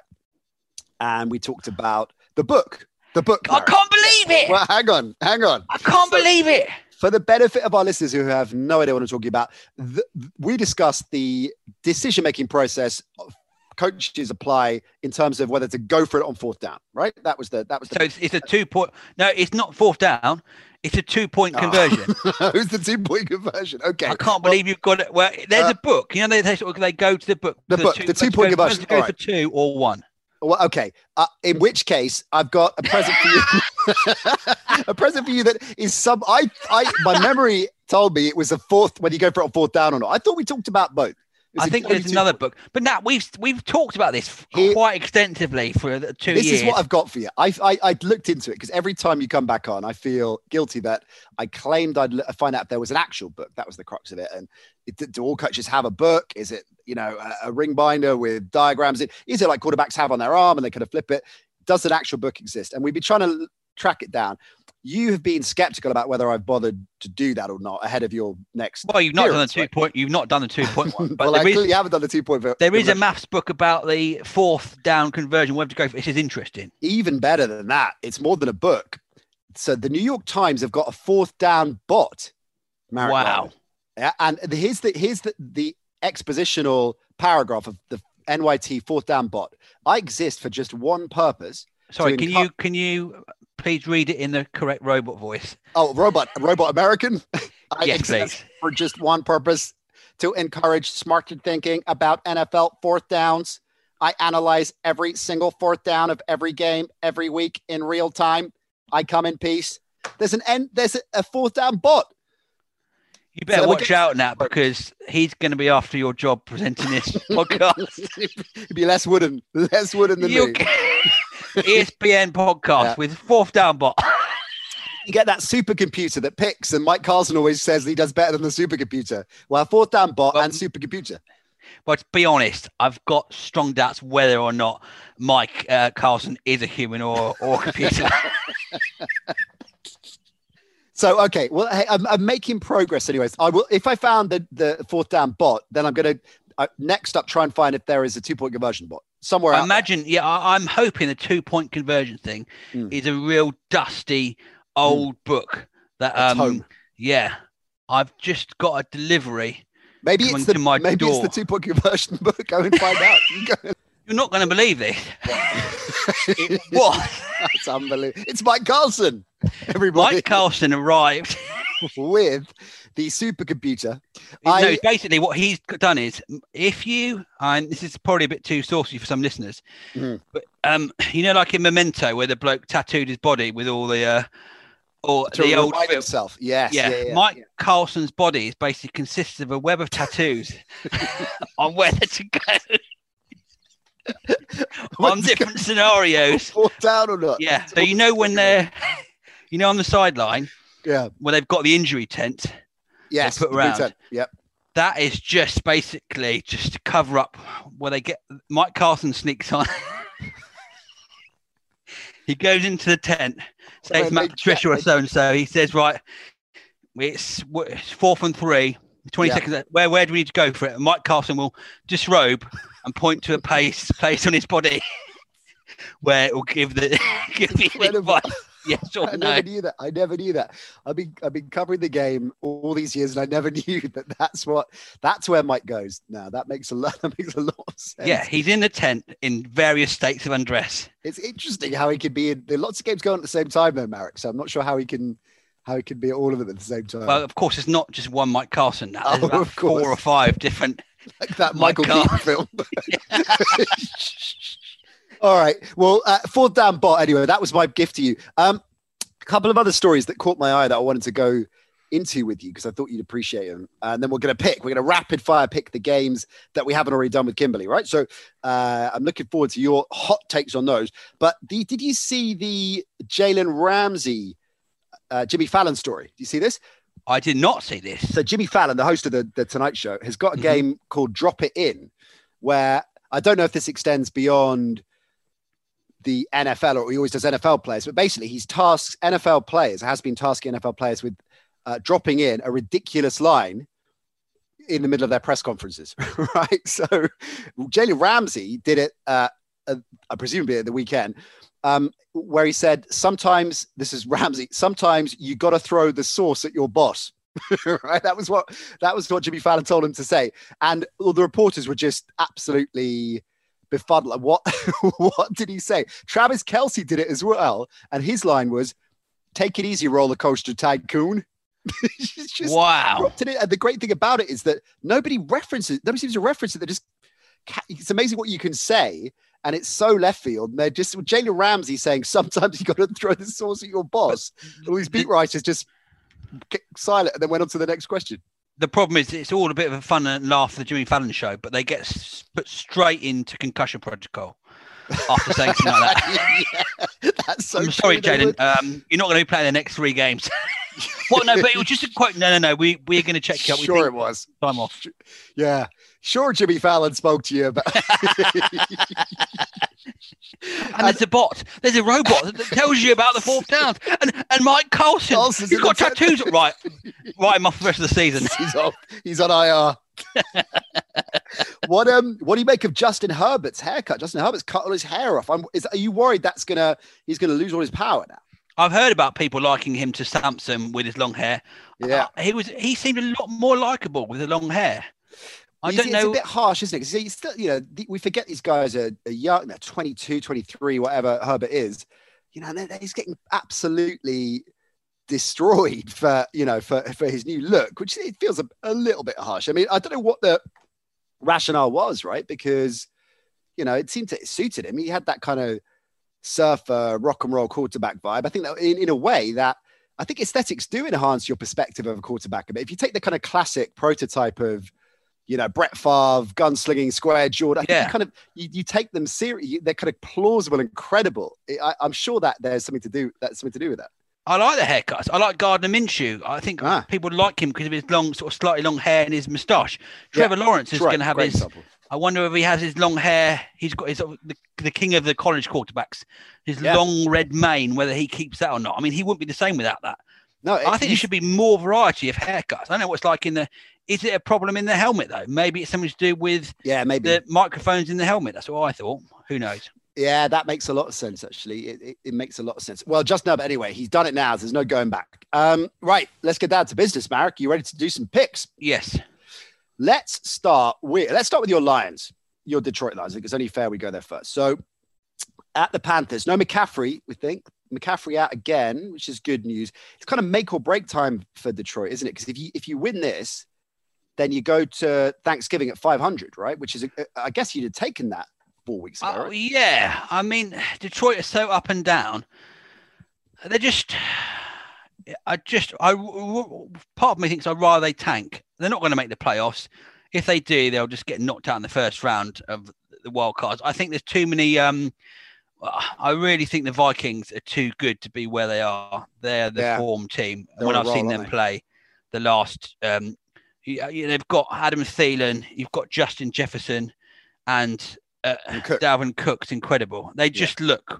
and we talked about the book. I can't believe it. Well, hang on. I can't believe it. For the benefit of our listeners who have no idea what I'm talking about, we discussed the decision-making process coaches apply in terms of whether to go for it on 4th down, right? That was the. So it's a 2-point. No, it's not 4th down. It's a 2-point conversion. Who's the 2-point conversion? Okay. I can't believe you've got it. Well, there's a book. They go to the book. The 2-point conversion. Go for 2 or 1. Well, okay. In which case, I've got a present for you. A present for you that is my memory told me it was a 4th when you go for it on 4th down or not. I thought we talked about both. I think there's another book, but now we've talked about this quite extensively for 2 years. This is what I've got for you. I looked into it because every time you come back on, I feel guilty that I claimed I'd find out if there was an actual book. That was the crux of it. And do all coaches have a book? Is it a ring binder with diagrams? Is it like quarterbacks have on their arm and they kind of flip it? Does an actual book exist? And we've been trying to track it down. You have been skeptical about whether I've bothered to do that or not ahead of your next. Well, you've not done the 2-point. You've not done the 2-point one. But well, I clearly haven't done the 2-point. There is a maths book about the 4th down conversion. Whether to go for it is interesting. Even better than that, it's more than a book. So the New York Times have got a 4th down bot. Wow. Yeah, and here's the expositional paragraph of the NYT 4th down bot. I exist for just one purpose. Sorry, can you please read it in the correct robot voice? Oh, robot American? Yes, please. For just one purpose, to encourage smarter thinking about NFL 4th downs. I analyze every single 4th down of every game, every week in real time. I come in peace. There's a 4th down bot. You better watch out, Nat, because he's going to be after your job presenting this podcast. He'd be less wooden than me. ESPN podcast with 4th down bot. You get that supercomputer that picks, and Mike Carlson always says he does better than the supercomputer. Well, fourth down bot and supercomputer. But to be honest, I've got strong doubts whether or not Mike Carlson is a human or a computer. So, okay, well, hey, I'm making progress anyways. I will, if I found the fourth down bot, then I'm going to next up try and find if there is a 2-point conversion bot somewhere. I imagine, I'm hoping the 2-point conversion thing is a real dusty old book that, I've just got a delivery. Maybe it's the 2-point conversion book. Go and find out. You're not going to believe this. What? That's unbelievable. It's Mike Carlson. Everybody. Mike Carlson arrived with the supercomputer. No, basically what he's done is, if you, and this is probably a bit too saucy for some listeners, but like in Memento, where the bloke tattooed his body with all the the old film himself. Yes. Yeah. Mike Carlson's body is basically consists of a web of tattoos on whether to go. On different scenarios. Down or not. Yeah. So when they're, on the sideline, where they've got the injury tent. Yes. Put around. Yep. That is just basically just to cover up where they get. Mike Carlson sneaks on. He goes into the tent, says Matt Patricia or so and so. He says, right, it's 4th and 3. 20 seconds. Where do we need to go for it? And Mike Carlson will disrobe and point to a place on his body where it will give the advice. Yes or no. I never knew that. I've been covering the game all these years, and I never knew that's where Mike goes. Now that makes a lot of sense. Yeah, he's in the tent in various states of undress. It's interesting how he could be in. There are lots of games going on at the same time, though, Marek. So I'm not sure how he can be at all of them at the same time. Well, of course, it's not just one Mike Carlson now. There's about 4 or 5 different. Like that Michael Keaton film. All right. Well, fourth down bot. Anyway, that was my gift to you. A couple of other stories that caught my eye that I wanted to go into with you because I thought you'd appreciate them. And then we're going to rapid fire pick the games that we haven't already done with Kimberly, right? So I'm looking forward to your hot takes on those. But did you see the Jalen Ramsey, Jimmy Fallon story? Do you see this? I did not see this. So Jimmy Fallon, the host of the Tonight Show, has got a game called Drop It In, where I don't know if this extends beyond the NFL or he always does NFL players, but basically he's tasked NFL players, has been tasking NFL players with dropping in a ridiculous line in the middle of their press conferences, right? So Jalen Ramsey did it, presumably at the weekend, where he said, sometimes you got to throw the sauce at your boss. Right. That was what Jimmy Fallon told him to say. And all the reporters were just absolutely befuddled. What did he say? Travis Kelce did it as well. And his line was, take it easy, roller coaster tycoon. Wow. And the great thing about it is that nobody seems to reference it. It's amazing what you can say. And it's so left field. And they're just Jalen Ramsey saying, sometimes you got to throw the sauce at your boss. All these beat writers just silent and then went on to the next question. The problem is it's all a bit of a fun and laugh for the Jimmy Fallon show, but they get put straight into concussion protocol after saying something like that. That's so I'm sorry, Jalen. You're not going to be playing the next 3 games. What? No, but it was just a quote. No. We're going to check you up. Sure, it was. Time off. Yeah. Sure, Jimmy Fallon spoke to you about. And there's a bot. There's a robot that tells you about the 4th down. And Mike Carlson, he's got tattoos. Right. Write him off the rest of the season. He's on IR. What do you make of Justin Herbert's haircut? Justin Herbert's cut all his hair off. Are you worried he's gonna lose all his power now? I've heard about people liking him to Samson with his long hair. Yeah, he seemed a lot more likable with the long hair. I don't know. It's a bit harsh, isn't it? Because he's still, we forget these guys are young, 22, 23, whatever Herbert is. He's getting absolutely destroyed for his new look, which it feels a little bit harsh. I mean, I don't know what the rationale was, right? Because it seemed to suited him. He had that kind of surfer rock and roll quarterback vibe. I think that in a way that I think aesthetics do enhance your perspective of a quarterback a bit. If you take the kind of classic prototype of Brett Favre, gunslinging, square jawed. I think you take them serious. They're kind of plausible and credible. I'm sure that there's something to do with that. I like the haircuts. I like Gardner Minshew. I think people like him because of his long, sort of slightly long hair and his moustache. Trevor Lawrence is going to have his. Example. I wonder if he has his long hair. He's got his the king of the college quarterbacks, his long red mane. Whether he keeps that or not, I mean, he wouldn't be the same without that. No, I think there should be more variety of haircuts. I don't know what it's like in the. Is it a problem in the helmet though? Maybe it's something to do with maybe the microphones in the helmet. That's what I thought. Who knows? Yeah, that makes a lot of sense, actually. It makes a lot of sense. Well, just now, but anyway, he's done it now. So there's no going back. Right, let's get down to business, Marek. You ready to do some picks? Yes. Let's start with your Lions, your Detroit Lions. I think it's only fair we go there first. So at the Panthers, no McCaffrey, we think. McCaffrey out again, which is good news. It's kind of make or break time for Detroit, isn't it? Because if you win this, then you go to Thanksgiving at 500, right? Which is, I guess you'd have taken that 4 weeks ago. Oh, right? Yeah. I mean, Detroit is so up and down. They're just, part of me thinks I'd rather they tank. They're not going to make the playoffs. If they do, they'll just get knocked out in the first round of the wild cards. I think there's too many. I really think the Vikings are too good to be where they are. They're the form team. When I've seen them play the last, they've got Adam Thielen, you've got Justin Jefferson, and Dalvin Cook's incredible. They just look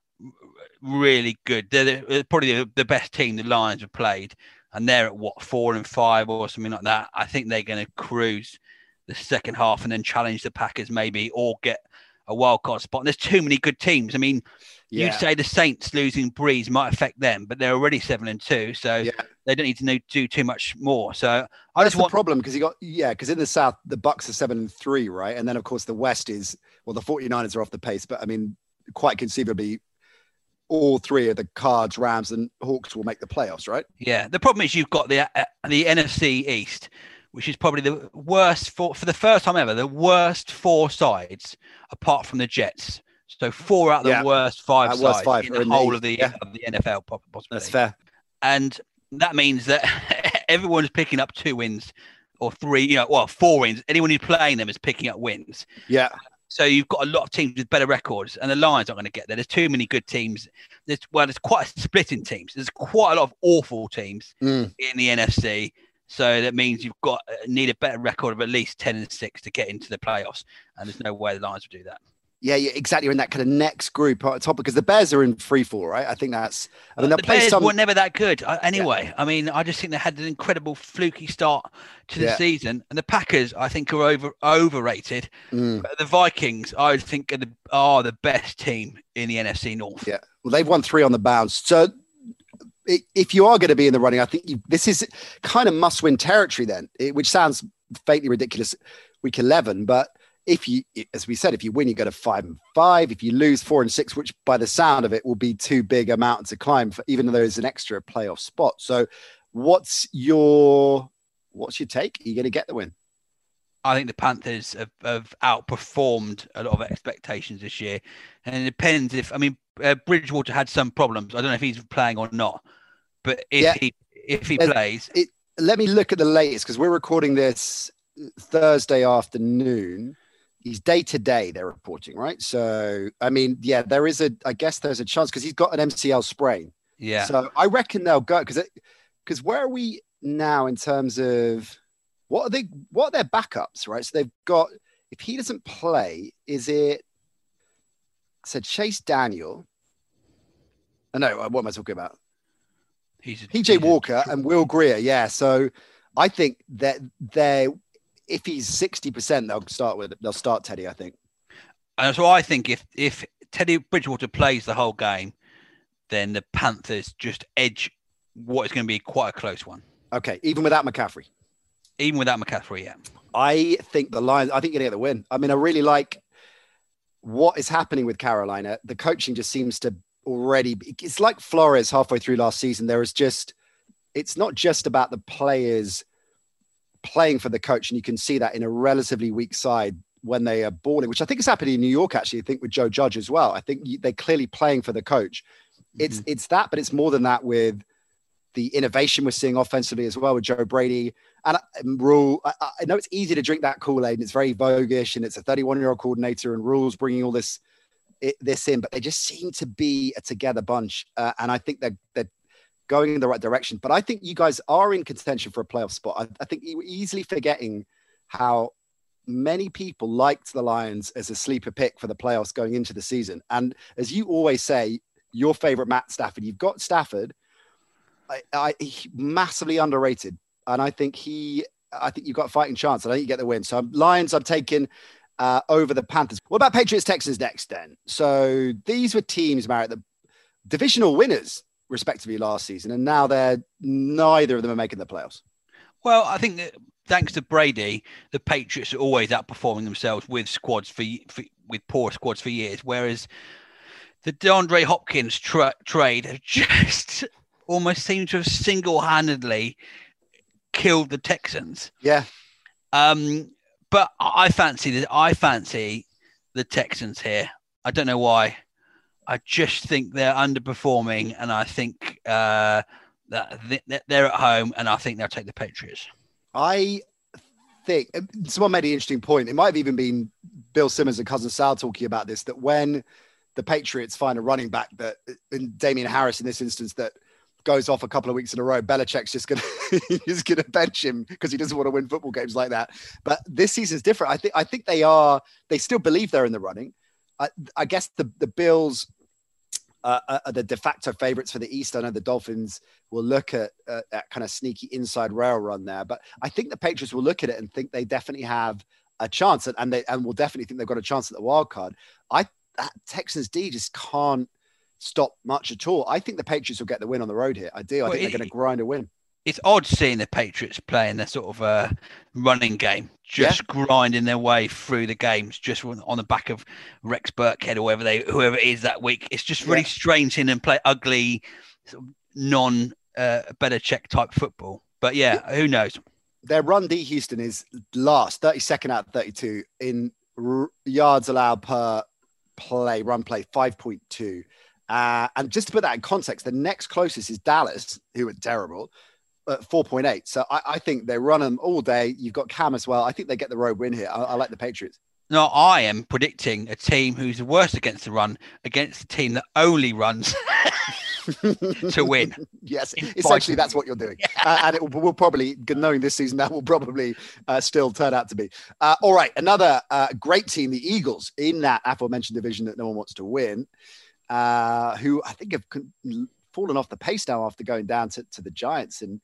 really good. They're probably the best team the Lions have played, and they're at 4-5 or something like that. I think they're going to cruise the second half and then challenge the Packers maybe, or get a wild card spot. And there's too many good teams. I mean, you say the Saints losing Breeze might affect them, but they're already 7-2, so they don't need to do too much more. So that's the problem, because because in the South the Bucks are 7-3, right? And then of course the West is, well, the 49ers are off the pace, but I mean, quite conceivably, all three of the Cards, Rams, and Hawks will make the playoffs, right? Yeah. The problem is you've got the NFC East, which is probably the worst for the first time ever, the worst 4 sides apart from the Jets. So 4 out of the worst 5 sides in the whole of the NFL, possibly. That's fair. And that means that everyone's picking up 2 wins or 3, 4 wins. Anyone who's playing them is picking up wins. Yeah. So you've got a lot of teams with better records, and the Lions aren't going to get there. There's too many good teams. There's quite a split in teams. There's quite a lot of awful teams in the NFC. So that means you've need a better record of at least 10-6 to get into the playoffs. And there's no way the Lions will do that. Yeah, exactly. You're in that kind of next group at the top, because the Bears are in free fall, right? I think that's. I mean, the Bears were never that good anyway. Yeah. I mean, I just think they had an incredible fluky start to the season, and the Packers, I think, are overrated. But the Vikings, I think, are the best team in the NFC North. Yeah, well, they've won 3 on the bounce. So if you are going to be in the running, I think this is kind of must-win territory then, which sounds faintly ridiculous. Week 11, but. If you, as we said, if you win, you go to 5-5. If you lose 4-6, which by the sound of it will be too big a mountain to climb, even though there's an extra playoff spot. So, what's your take? Are you going to get the win? I think the Panthers have outperformed a lot of expectations this year, and it depends Bridgewater had some problems. I don't know if he's playing or not, but if he plays, let me look at the latest, because we're recording this Thursday afternoon. He's day-to-day, they're reporting, right? So, I mean, I guess there's a chance, because he's got an MCL sprain. Yeah. So I reckon they'll go, because where are we now in terms of what are their backups, right? So they've got, if he doesn't play, Chase Daniel. I know, what am I talking about? PJ Walker and Will Grier. Yeah. So I think that if he's 60%, they'll start Teddy, I think. And so I think if Teddy Bridgewater plays the whole game, then the Panthers just edge what is going to be quite a close one. Okay, even without McCaffrey? Even without McCaffrey, yeah. I think the Lions, I think you're going to get the win. I mean, I really like what is happening with Carolina. The coaching just seems to already, it's like Flores halfway through last season. It's not just about the players playing for the coach, and you can see that in a relatively weak side when they are balling, which I think is happening in New York, actually. I think with Joe Judge as well. I think they're clearly playing for the coach. It's that, but it's more than that with the innovation we're seeing offensively as well with Joe Brady and Rule. I know it's easy to drink that Kool-Aid, and it's very voguish, and it's a 31-year-old coordinator, and Rule's bringing all this in, but they just seem to be a together bunch. And I think that going in the right direction. But I think you guys are in contention for a playoff spot. I think you were easily forgetting how many people liked the Lions as a sleeper pick for the playoffs going into the season. And as you always say, your favorite Matt Stafford, you've got Stafford, he massively underrated. And I think you've got a fighting chance. I think you get the win. So Lions, I'm taking over the Panthers. What about Patriots Texans next then? So these were teams, Marek, the divisional winners respectively last season, and now neither of them are making the playoffs. Well, I think that thanks to Brady, the Patriots are always outperforming themselves with squads with poor squads for years, whereas the DeAndre Hopkins trade has just almost seemed to have single-handedly killed the Texans. Yeah. But I fancy the Texans here. I don't know why. I just think they're underperforming, and I think that they're at home, and I think they'll take the Patriots. I think someone made an interesting point. It might have even been Bill Simmons and Cousin Sal talking about this, that when the Patriots find a running back that, and Damian Harris in this instance, that goes off a couple of weeks in a row, Belichick's just gonna bench him because he doesn't want to win football games like that. But this season's different. I think they still believe they're in the running. I guess the Bills are the de facto favorites for the East. I know the Dolphins will look at that kind of sneaky inside rail run there, but I think the Patriots will look at it and think they definitely have a chance, and will definitely think they've got a chance at the wild card. That Texans D just can't stop much at all. I think the Patriots will get the win on the road here. I think they're going to grind a win. It's odd seeing the Patriots playing their sort of running game, grinding their way through the games, just on the back of Rex Burkhead or whoever it is that week. It's just really strange seeing them play ugly, sort of non-Belichick type football. But who knows? Their run D, Houston, is last, 32nd out of 32 in yards allowed per run play, 5.2. And just to put that in context, the next closest is Dallas, who are terrible, at 4.8. So I think they run them all day. You've got Cam as well. I think they get the road win here. I like the Patriots. No, I am predicting a team who's the worst against the run against a team that only runs to win. Yes, essentially that's what you're doing. And it will probably, knowing this season, that will probably still turn out to be. All right, another great team, the Eagles, in that aforementioned division that no one wants to win, who I think have fallen off the pace now after going down to the Giants. And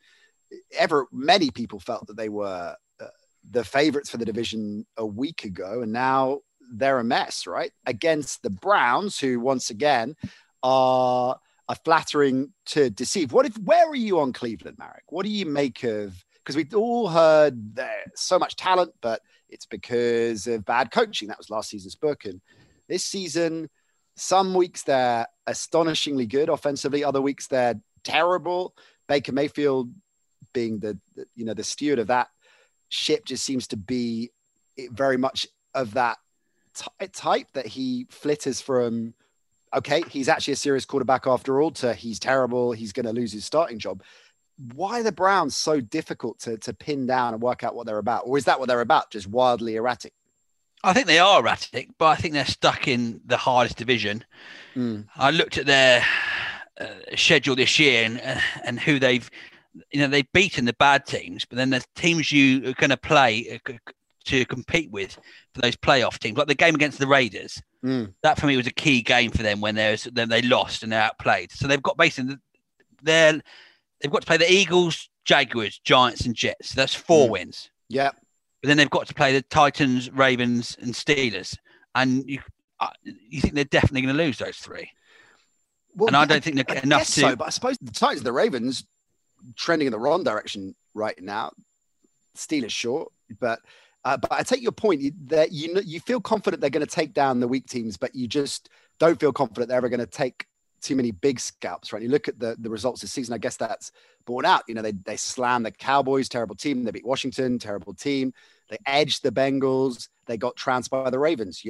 many people felt that they were the favorites for the division a week ago, and now they're a mess, right? Against the Browns, who once again are flattering to deceive. Where are you on Cleveland, Marek? What do you make of, because we've all heard there's so much talent, but it's because of bad coaching. That was last season's book. And this season, some weeks they're astonishingly good offensively, other weeks they're terrible. Baker Mayfield being the steward of that ship just seems to be very much of that type, that he flitters from, okay, he's actually a serious quarterback after all, to he's terrible, he's going to lose his starting job. Why are the Browns so difficult to pin down and work out what they're about? Or is that what they're about, just wildly erratic? I think they are erratic, but I think they're stuck in the hardest division. I looked at their schedule this year and who they've beaten the bad teams, but then the teams you are going to play to compete with for those playoff teams, like the game against the Raiders. That for me was a key game for them when they lost and they're outplayed. So they've got basically they've got to play the Eagles, Jaguars, Giants, and Jets. So that's 4 wins. Yeah. But then they've got to play the Titans, Ravens, and Steelers. And you think they're definitely going to lose those 3. Well, and I don't think they're enough to. So, but I suppose the Titans and the Ravens trending in the wrong direction right now. Steelers short, but I take your point that you feel confident they're going to take down the weak teams, but you just don't feel confident they're ever going to take too many big scalps, right? You look at the results this season, I guess that's borne out. They slammed the Cowboys, terrible team. They beat Washington, terrible team. They edged the Bengals. They got trounced by the Ravens.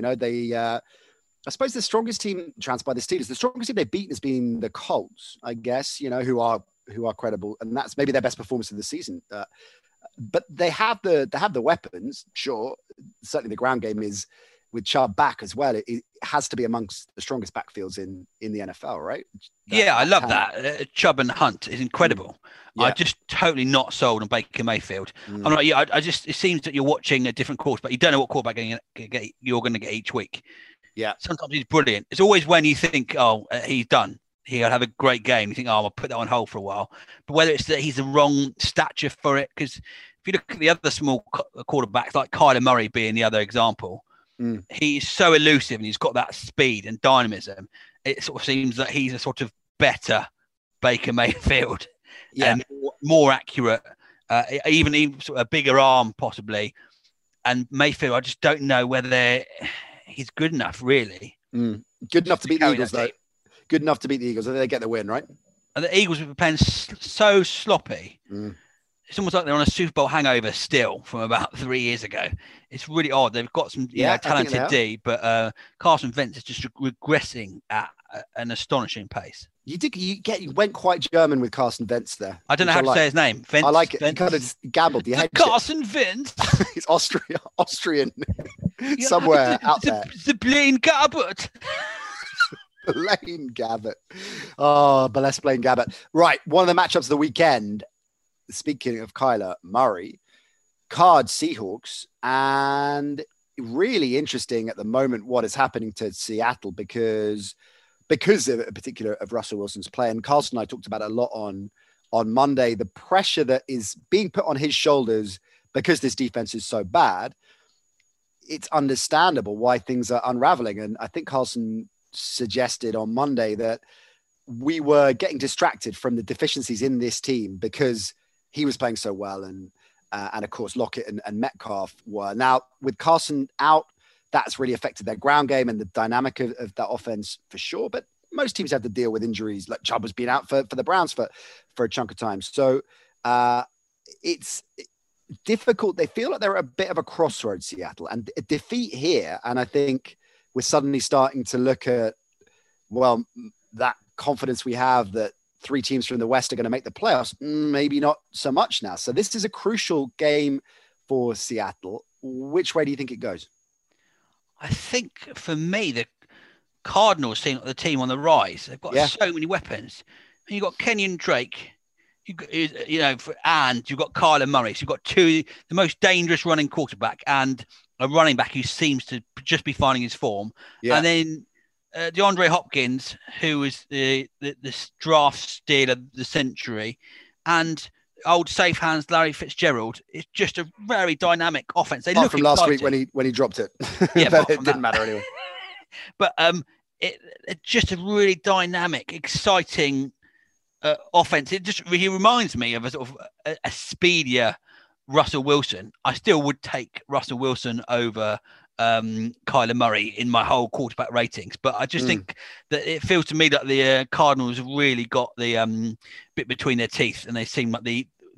I suppose the strongest team trounced by the Steelers. The strongest team they've beaten has been the Colts, I guess, who are credible. And that's maybe their best performance of the season. But they have the weapons. Sure. Certainly the ground game is with Chubb back as well, it has to be amongst the strongest backfields in the NFL, right? I love that. Chubb and Hunt is incredible. Yeah. I'm just totally not sold on Baker Mayfield. I'm not. I just, it seems that you're watching a different quarterback. You don't know what quarterback you're going to get each week. Yeah. Sometimes he's brilliant. It's always when you think, he's done. He'll have a great game. You think, I'll put that on hold for a while. But whether it's that he's the wrong stature for it, because if you look at the other small quarterbacks, like Kyler Murray being the other example, he's so elusive and he's got that speed and dynamism. It sort of seems that he's a sort of better Baker Mayfield and more accurate, even sort of a bigger arm possibly. And Mayfield, I just don't know whether he's good enough, really. Good enough to beat the Eagles, though. Good enough to beat the Eagles. They get the win, right? And the Eagles were playing so sloppy. It's almost like they're on a Super Bowl hangover still from about 3 years ago. It's really odd. They've got some talented D, but Carson Wentz is just regressing at an astonishing pace. You went quite German with Carson Wentz there. I don't know how to say his name. Wentz, I like it. Wentz. You kind of gabbled. You Carson Wentz. He's Austrian somewhere out there. The Blaine Gabbert. Blaine Gabbert. Oh, bless Blaine Gabbert. Right. One of the matchups of the weekend, speaking of Kyler Murray, Cards Seahawks, and really interesting at the moment what is happening to Seattle because of a particular of Russell Wilson's play. And Carlson and I talked about it a lot on Monday, the pressure that is being put on his shoulders because this defense is so bad. It's understandable why things are unraveling. And I think Carlson suggested on Monday that we were getting distracted from the deficiencies in this team because he was playing so well. And of course, Lockett and Metcalf were. Now, with Carson out, that's really affected their ground game and the dynamic of that offense for sure. But most teams have to deal with injuries. Like Chubb has been out for the Browns for a chunk of time. So it's difficult. They feel like they're at a bit of a crossroads, Seattle, and a defeat here. And I think we're suddenly starting to look at, well, that confidence we have that 3 teams from the West are going to make the playoffs. Maybe not so much now. So this is a crucial game for Seattle. Which way do you think it goes? I think for me, the Cardinals seem like the team on the rise. They've got so many weapons. And you've got Kenyon Drake, and you've got Kyler Murray. So you've got the most dangerous running quarterback and a running back who seems to just be finding his form. Yeah. And then DeAndre Hopkins, who is the draft steal of the century, and old safe hands Larry Fitzgerald. It's just a very dynamic offense. They look from last week when he dropped it. Yeah, but it didn't matter anyway. But it's just a really dynamic, exciting offense. He reminds me of a sort of a speedier Russell Wilson. I still would take Russell Wilson over Kyler Murray in my whole quarterback ratings, but I just think that it feels to me that the Cardinals have really got the bit between their teeth, and they seem like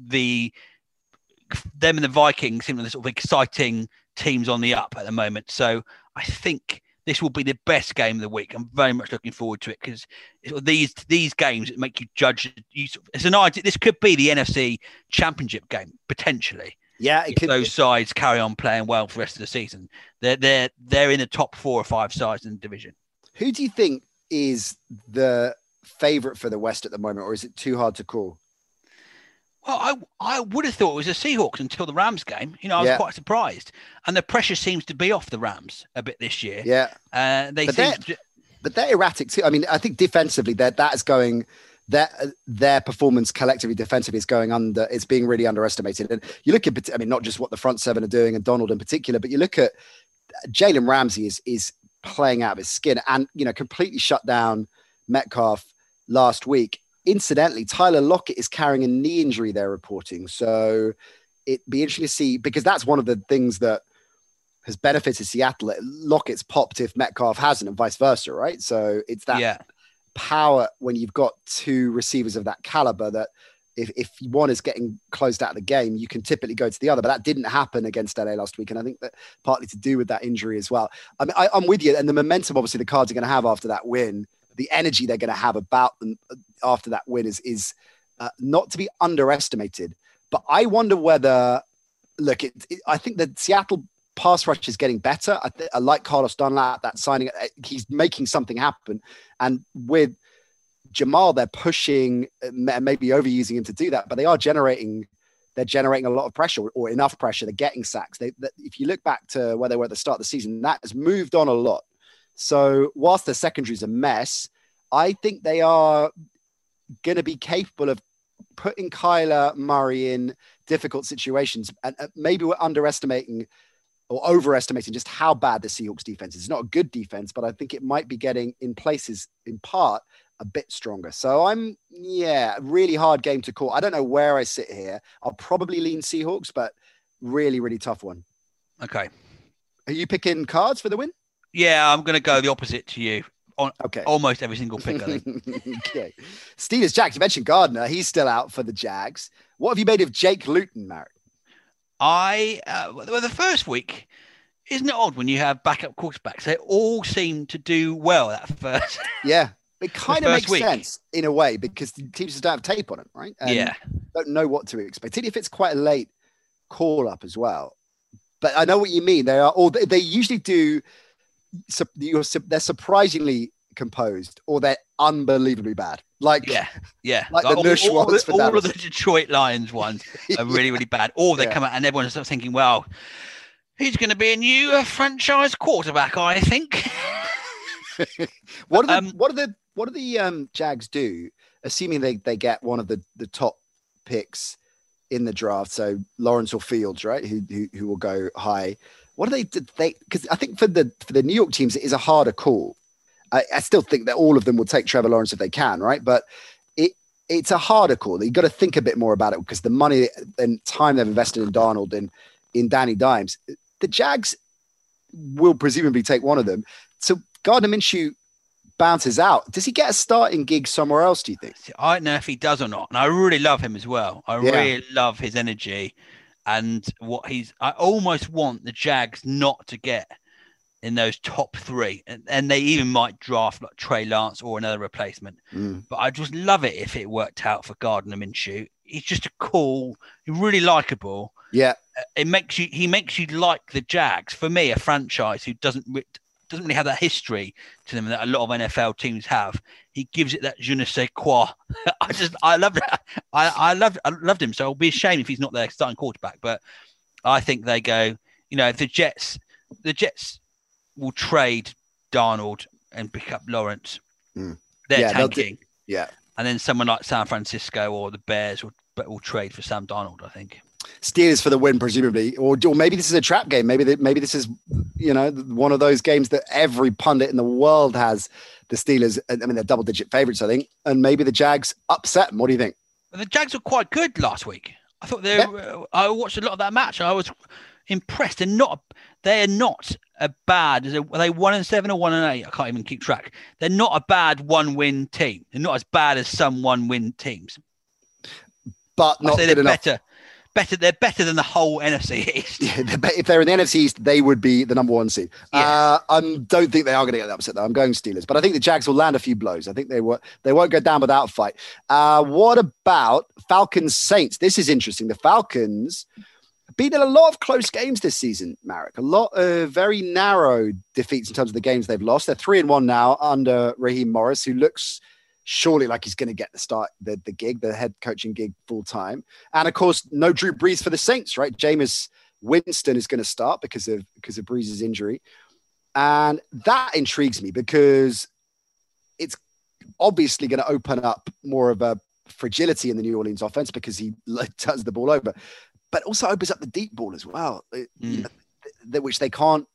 them and the Vikings seem like the sort of exciting teams on the up at the moment. So I think this will be the best game of the week. I'm very much looking forward to it because these games that make you judge. It's an idea. This could be the NFC Championship game potentially. Yeah, it could. Those sides carry on playing well for the rest of the season. They're in the top 4 or 5 sides in the division. Who do you think is the favorite for the West at the moment, or is it too hard to call? Well, I would have thought it was the Seahawks until the Rams game. I was quite surprised, and the pressure seems to be off the Rams a bit this year. Yeah, but they're erratic too. I mean, I think defensively that is going. Their performance collectively defensively is going under. It's being really underestimated. And you look at, I mean, not just what the front 7 are doing and Donald in particular, but you look at Jalen Ramsey is playing out of his skin and completely shut down Metcalf last week. Incidentally, Tyler Lockett is carrying a knee injury, they're reporting. So it'd be interesting to see, because that's one of the things that has benefited Seattle. Lockett's popped if Metcalf hasn't, and vice versa, right? So it's that power when you've got 2 receivers of that caliber that if one is getting closed out of the game, you can typically go to the other. But that didn't happen against LA last week. And I think that partly to do with that injury as well. I mean, I'm with you. And the momentum, obviously, the Cards are going to have after that win, the energy they're going to have about them after that win is not to be underestimated. But I wonder whether, I think that Seattle pass rush is getting better. I like Carlos Dunlap, that signing. He's making something happen. And with Jamal, they're pushing, maybe overusing him to do that, but they're generating a lot of pressure, or enough pressure. They're getting sacks. If you look back to where they were at the start of the season, that has moved on a lot. So whilst the secondary is a mess, I think they are going to be capable of putting Kyler Murray in difficult situations. And maybe we're underestimating or overestimating just how bad the Seahawks defense is. It's not a good defense, but I think it might be getting in places, in part, a bit stronger. So really hard game to call. I don't know where I sit here. I'll probably lean Seahawks, but really, really tough one. Okay. Are you picking Cards for the win? Yeah, I'm going to go the opposite to you on almost every single pick, I think. Okay. Steelers, Jags, you mentioned Gardner. He's still out for the Jags. What have you made of Jake Luton, Marek? The first week, isn't it odd when you have backup quarterbacks? They all seem to do well that first. Yeah. It kind of makes sense in a way because the teams just don't have tape on it, right? And don't know what to expect. Particularly if it's quite a late call up as well. But I know what you mean. They usually do. They're surprisingly composed, or they're unbelievably bad. Like the Nush ones for all of the Detroit Lions ones are really, really bad. Or they come out and everyone's thinking, well, he's going to be a new franchise quarterback, I think. What do the Jags do, assuming they get one of the top picks in the draft? So Lawrence or Fields, right? Who will go high? What do they? Because I think for the New York teams, it is a harder call. I still think that all of them will take Trevor Lawrence if they can, right? But it's a harder call. You've got to think a bit more about it because the money and time they've invested in Darnold and in Danny Dimes, the Jags will presumably take one of them. So Gardner Minshew bounces out. Does he get a starting gig somewhere else, do you think? I don't know if he does or not. And I really love him as well. I really love his energy and I almost want the Jags not to get in those top three. And they even might draft like Trey Lance or another replacement. But I just love it if it worked out for Gardner Minshew. He's just really likable. Yeah. He makes you like the Jags. For me, a franchise who doesn't really have that history to them that a lot of NFL teams have. He gives it that je ne sais quoi. I love that. I loved him. So it'll be a shame if he's not their starting quarterback. But I think they go, if the Jets will trade Darnold and pick up Lawrence. They're tanking. And then someone like San Francisco or the Bears will trade for Sam Darnold, I think. Steelers for the win, presumably, or maybe this is a trap game. Maybe this is, one of those games that every pundit in the world has the Steelers. I mean, they're double-digit favorites, I think, and maybe the Jags upset them. What do you think? Well, the Jags were quite good last week. I thought I watched a lot of that match. I was impressed. They are not a bad. Are they 1-7 or 1-8? I can't even keep track. They're not a bad one-win team. They're not as bad as some one-win teams, but not good enough. They're better than the whole NFC East. Yeah, if they're in the NFC East, they would be the number one seed. Yeah. I don't think they are going to get upset, though. I'm going Steelers. But I think the Jags will land a few blows. I think they won't go down without a fight. What about Falcons Saints? This is interesting. The Falcons have been in a lot of close games this season, Marek. A lot of very narrow defeats in terms of the games they've lost. They're 3-1 now under Raheem Morris, who looks surely like he's going to get the head coaching gig full time. And of course, no Drew Brees for the Saints, right? Jameis Winston is going to start because of Brees' injury. And that intrigues me because it's obviously going to open up more of a fragility in the New Orleans offense because he turns the ball over, but also opens up the deep ball as well, which they can't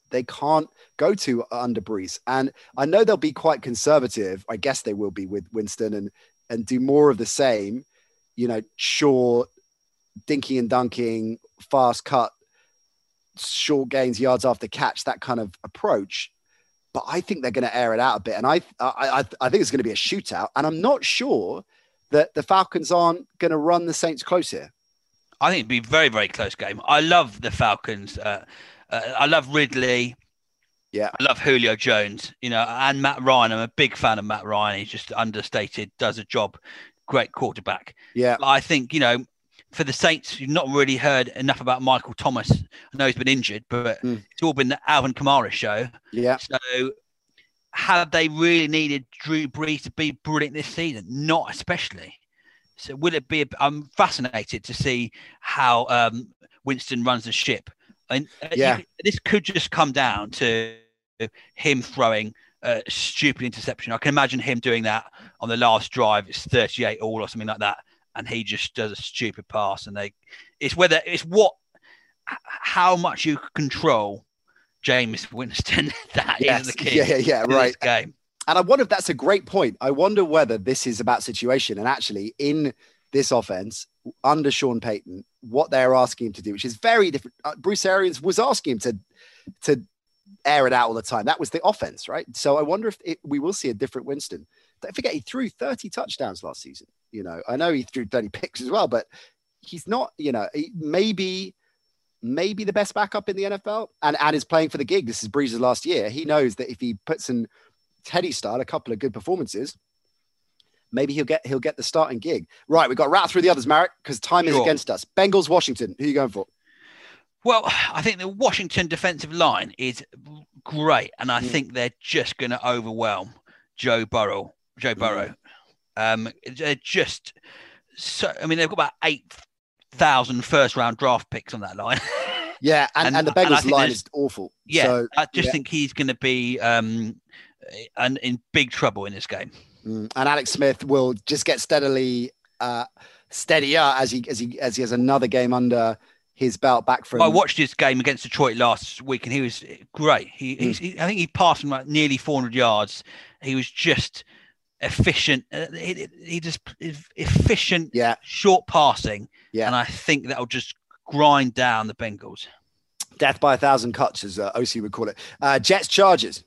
go to under Brees. And I know they'll be quite conservative. I guess they will be with Winston and do more of the same, short, dinking and dunking, fast cut, short gains, yards after catch, that kind of approach. But I think they're going to air it out a bit. And I think it's going to be a shootout. And I'm not sure that the Falcons aren't going to run the Saints close here. I think it'd be a very, very close game. I love the Falcons. I love Ridley. Yeah. I love Julio Jones, and Matt Ryan. I'm a big fan of Matt Ryan. He's just understated, does a job, great quarterback. Yeah. But I think, for the Saints, you've not really heard enough about Michael Thomas. I know he's been injured, but it's all been the Alvin Kamara show. Yeah. So have they really needed Drew Brees to be brilliant this season? Not especially. So will it be? I'm fascinated to see how Winston runs the ship. And this could just come down to him throwing a stupid interception. I can imagine him doing that on the last drive. It's 38 all or something like that, and he just does a stupid pass. And how much you control Jameis Winston. That is the key. Right. This game. And I wonder if that's a great point. I wonder whether this is about situation. And actually, in this offense, under Sean Payton, what they're asking him to do, which is very different. Bruce Arians was asking him to air it out all the time. That was the offense, right? So I wonder if we will see a different Winston. Don't forget, he threw 30 touchdowns last season. I know he threw 30 picks as well, but he's not, maybe the best backup in the NFL and is playing for the gig. This is Brees' last year. He knows that if he puts in Teddy style, a couple of good performances, maybe he'll get the starting gig. Right, we've got to rat through the others, Marek, because time is against us. Bengals, Washington. Who are you going for? Well, I think the Washington defensive line is great, and I think they're just going to overwhelm Joe Burrow. They're just so. I mean, they've got about 8,000 first-round draft picks on that line. Yeah, and the Bengals line is awful. Yeah, so, I just think he's going to be in big trouble in this game. And Alex Smith will just get steadier as he has another game under his belt back from. I watched his game against Detroit last week, and he was great. I think he passed from like nearly 400 yards. He was just efficient. He just efficient, short passing. Yeah, and I think that'll just grind down the Bengals. Death by 1,000 cuts, as OC would call it. Jets, Chargers.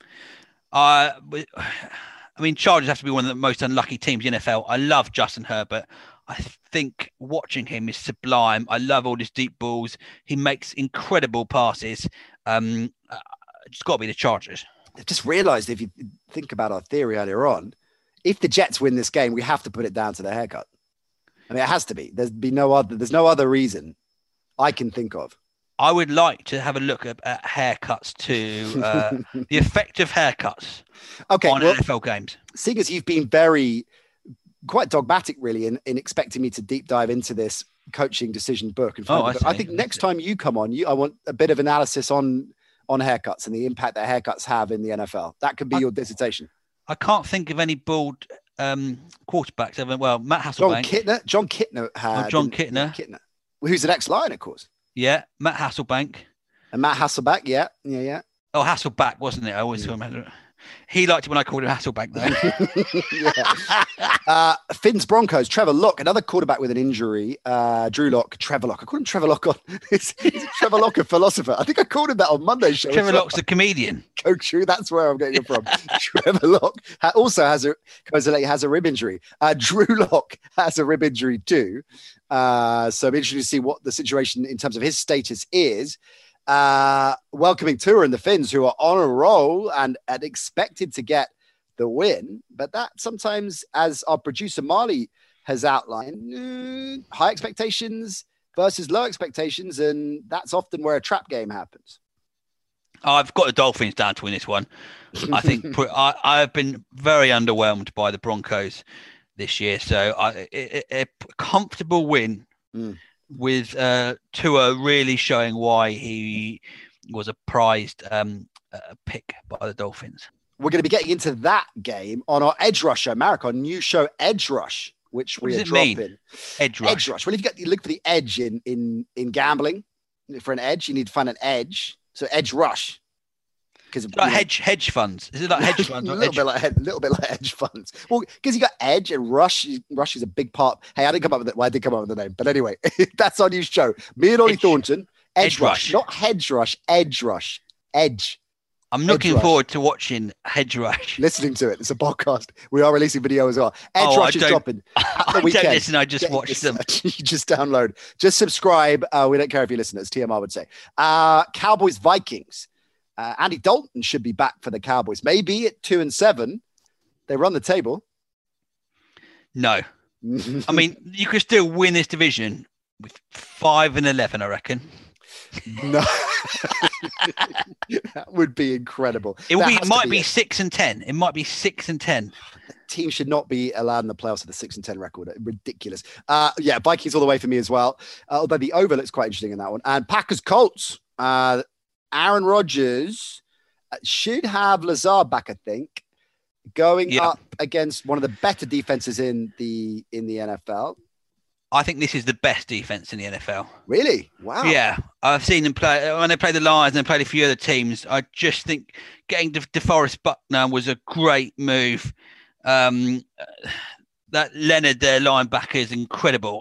I mean, Chargers have to be one of the most unlucky teams in NFL. I love Justin Herbert. I think watching him is sublime. I love all his deep balls. He makes incredible passes. It's got to be the Chargers. I've just realised, if you think about our theory earlier on, if the Jets win this game, we have to put it down to the haircut. I mean, it has to be. There's no other reason I can think of. I would like to have a look at haircuts to the effect of haircuts on NFL games. Seeing as you've been quite dogmatic, really, in expecting me to deep dive into this coaching decision book. And I think next time you come on, I want a bit of analysis on haircuts and the impact that haircuts have in the NFL. That could be your dissertation. I can't think of any bald quarterbacks. Well, Matt Hasselbank. John Kitna had. John Kitna. Who's an ex-Lion, of course. Yeah, Matt Hasselbank. And Matt Hasselbank, yeah. Oh, Hasselback, wasn't it? I always remember it. He liked it when I called him Hasselbank, though. Finns Broncos, Trevor Locke, another quarterback with an injury. Drew Lock, Trevor Locke. I called him Trevor Locke. Is Trevor Locke a philosopher? I think I called him that on Monday's show. Trevor Locke's a comedian. Oh, true. That's where I'm getting it from. Trevor Locke also has a rib injury. Drew Lock has a rib injury too. So I'm interested to see what the situation in terms of his status is. Welcoming Tua and the Finns, who are on a roll and expected to get the win. But that sometimes, as our producer Marley has outlined, high expectations versus low expectations. And that's often where a trap game happens. I've got the Dolphins down to win this one. I think I've been very underwhelmed by the Broncos this year. So a comfortable win. With Tua really showing why he was a prized pick by the Dolphins. We're going to be getting into that game on our Edge Rush show, Marek, our new show, Edge Rush, which we are dropping. Edge Rush. Edge Rush. Well, if you look for the edge in gambling, for an edge, you need to find an edge. So Edge Rush. Like hedge funds. Is it like hedge funds? a little bit like hedge funds. Well, because you got Edge and Rush. Rush is a big part. Hey, I didn't come up with it. Well, I did come up with the name. But anyway, that's our new show. Me and Ollie Thornton. Edge Rush. Not Hedge Rush. Edge Rush. Edge. I'm looking forward to watching Hedge Rush. Listening to it. It's a podcast. We are releasing video as well. Edge Rush is dropping at the weekend. I don't listen. I just watch them. You just download. Just subscribe. We don't care if you listen, as TMR would say. Cowboys, Vikings. Andy Dalton should be back for the Cowboys. Maybe at 2-7, they run the table. No. I mean, you could still win this division With 5-11, I reckon. No, that would be incredible. It might be 6-10. It might be 6-10. The team should not be allowed in the playoffs with a 6-10 record. Ridiculous. Yeah, Vikings all the way for me as well. Although the over looks quite interesting in that one. And Packers Colts. Aaron Rodgers should have Lazard back, I think, going up against one of the better defenses in the NFL. I think this is the best defense in the NFL. Really? Wow. Yeah. I've seen them play when they played the Lions and they played a few other teams. I just think getting DeForest Buckner was a great move. That Leonard, their linebacker, is incredible.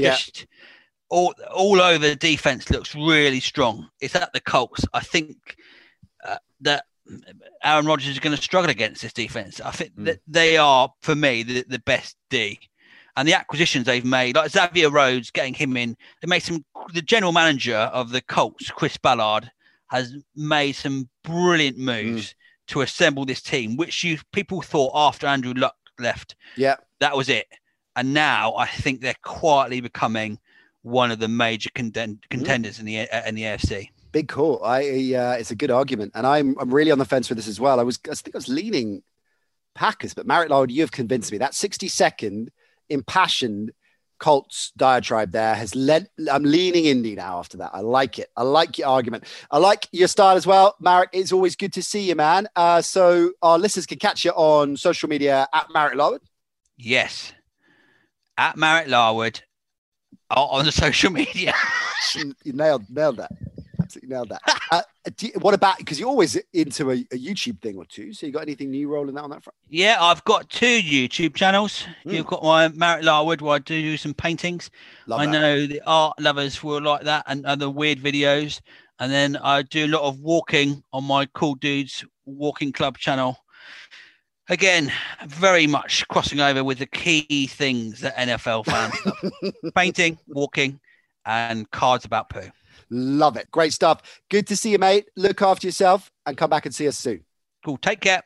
All over the defense looks really strong. It's at the Colts. I think that Aaron Rodgers is going to struggle against this defense. I think that they are, for me, the best D. And the acquisitions they've made, like Xavier Rhodes, getting him in, the general manager of the Colts, Chris Ballard, has made some brilliant moves to assemble this team, which people thought after Andrew Luck left, that was it. And now I think they're quietly becoming one of the major contenders in the AFC. Big call. It's a good argument, and I'm really on the fence with this as well. I think I was leaning Packers, but Marek Larwood, you have convinced me. That 60-second impassioned Colts diatribe there has led. I'm leaning Indy now after that. I like it. I like your argument. I like your style as well, Marek. It's always good to see you, man. So our listeners can catch you on social media at Marek Larwood. Yes, at Marek Larwood on the social media. You nailed that. Absolutely nailed that. What about, because you're always into a YouTube thing or two, so you got anything new rolling out on that front? Yeah, I've got 2 YouTube channels. You've got my Marek Larwood, where I do some paintings. I know the art lovers will like that, and other weird videos. And then I do a lot of walking on my Cool Dudes Walking Club channel. Again, very much crossing over with the key things that NFL fans love. Painting, walking, and cards about poo. Love it. Great stuff. Good to see you, mate. Look after yourself and come back and see us soon. Cool. Take care.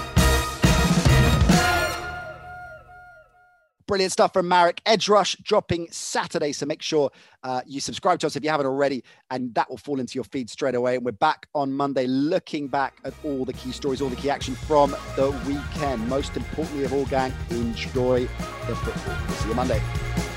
Brilliant stuff from Marek. Edge Rush dropping Saturday, so make sure you subscribe to us if you haven't already, and that will fall into your feed straight away. And we're back on Monday looking back at all the key stories, all the key action from the weekend. Most importantly of all, gang, enjoy the football. We'll see you Monday.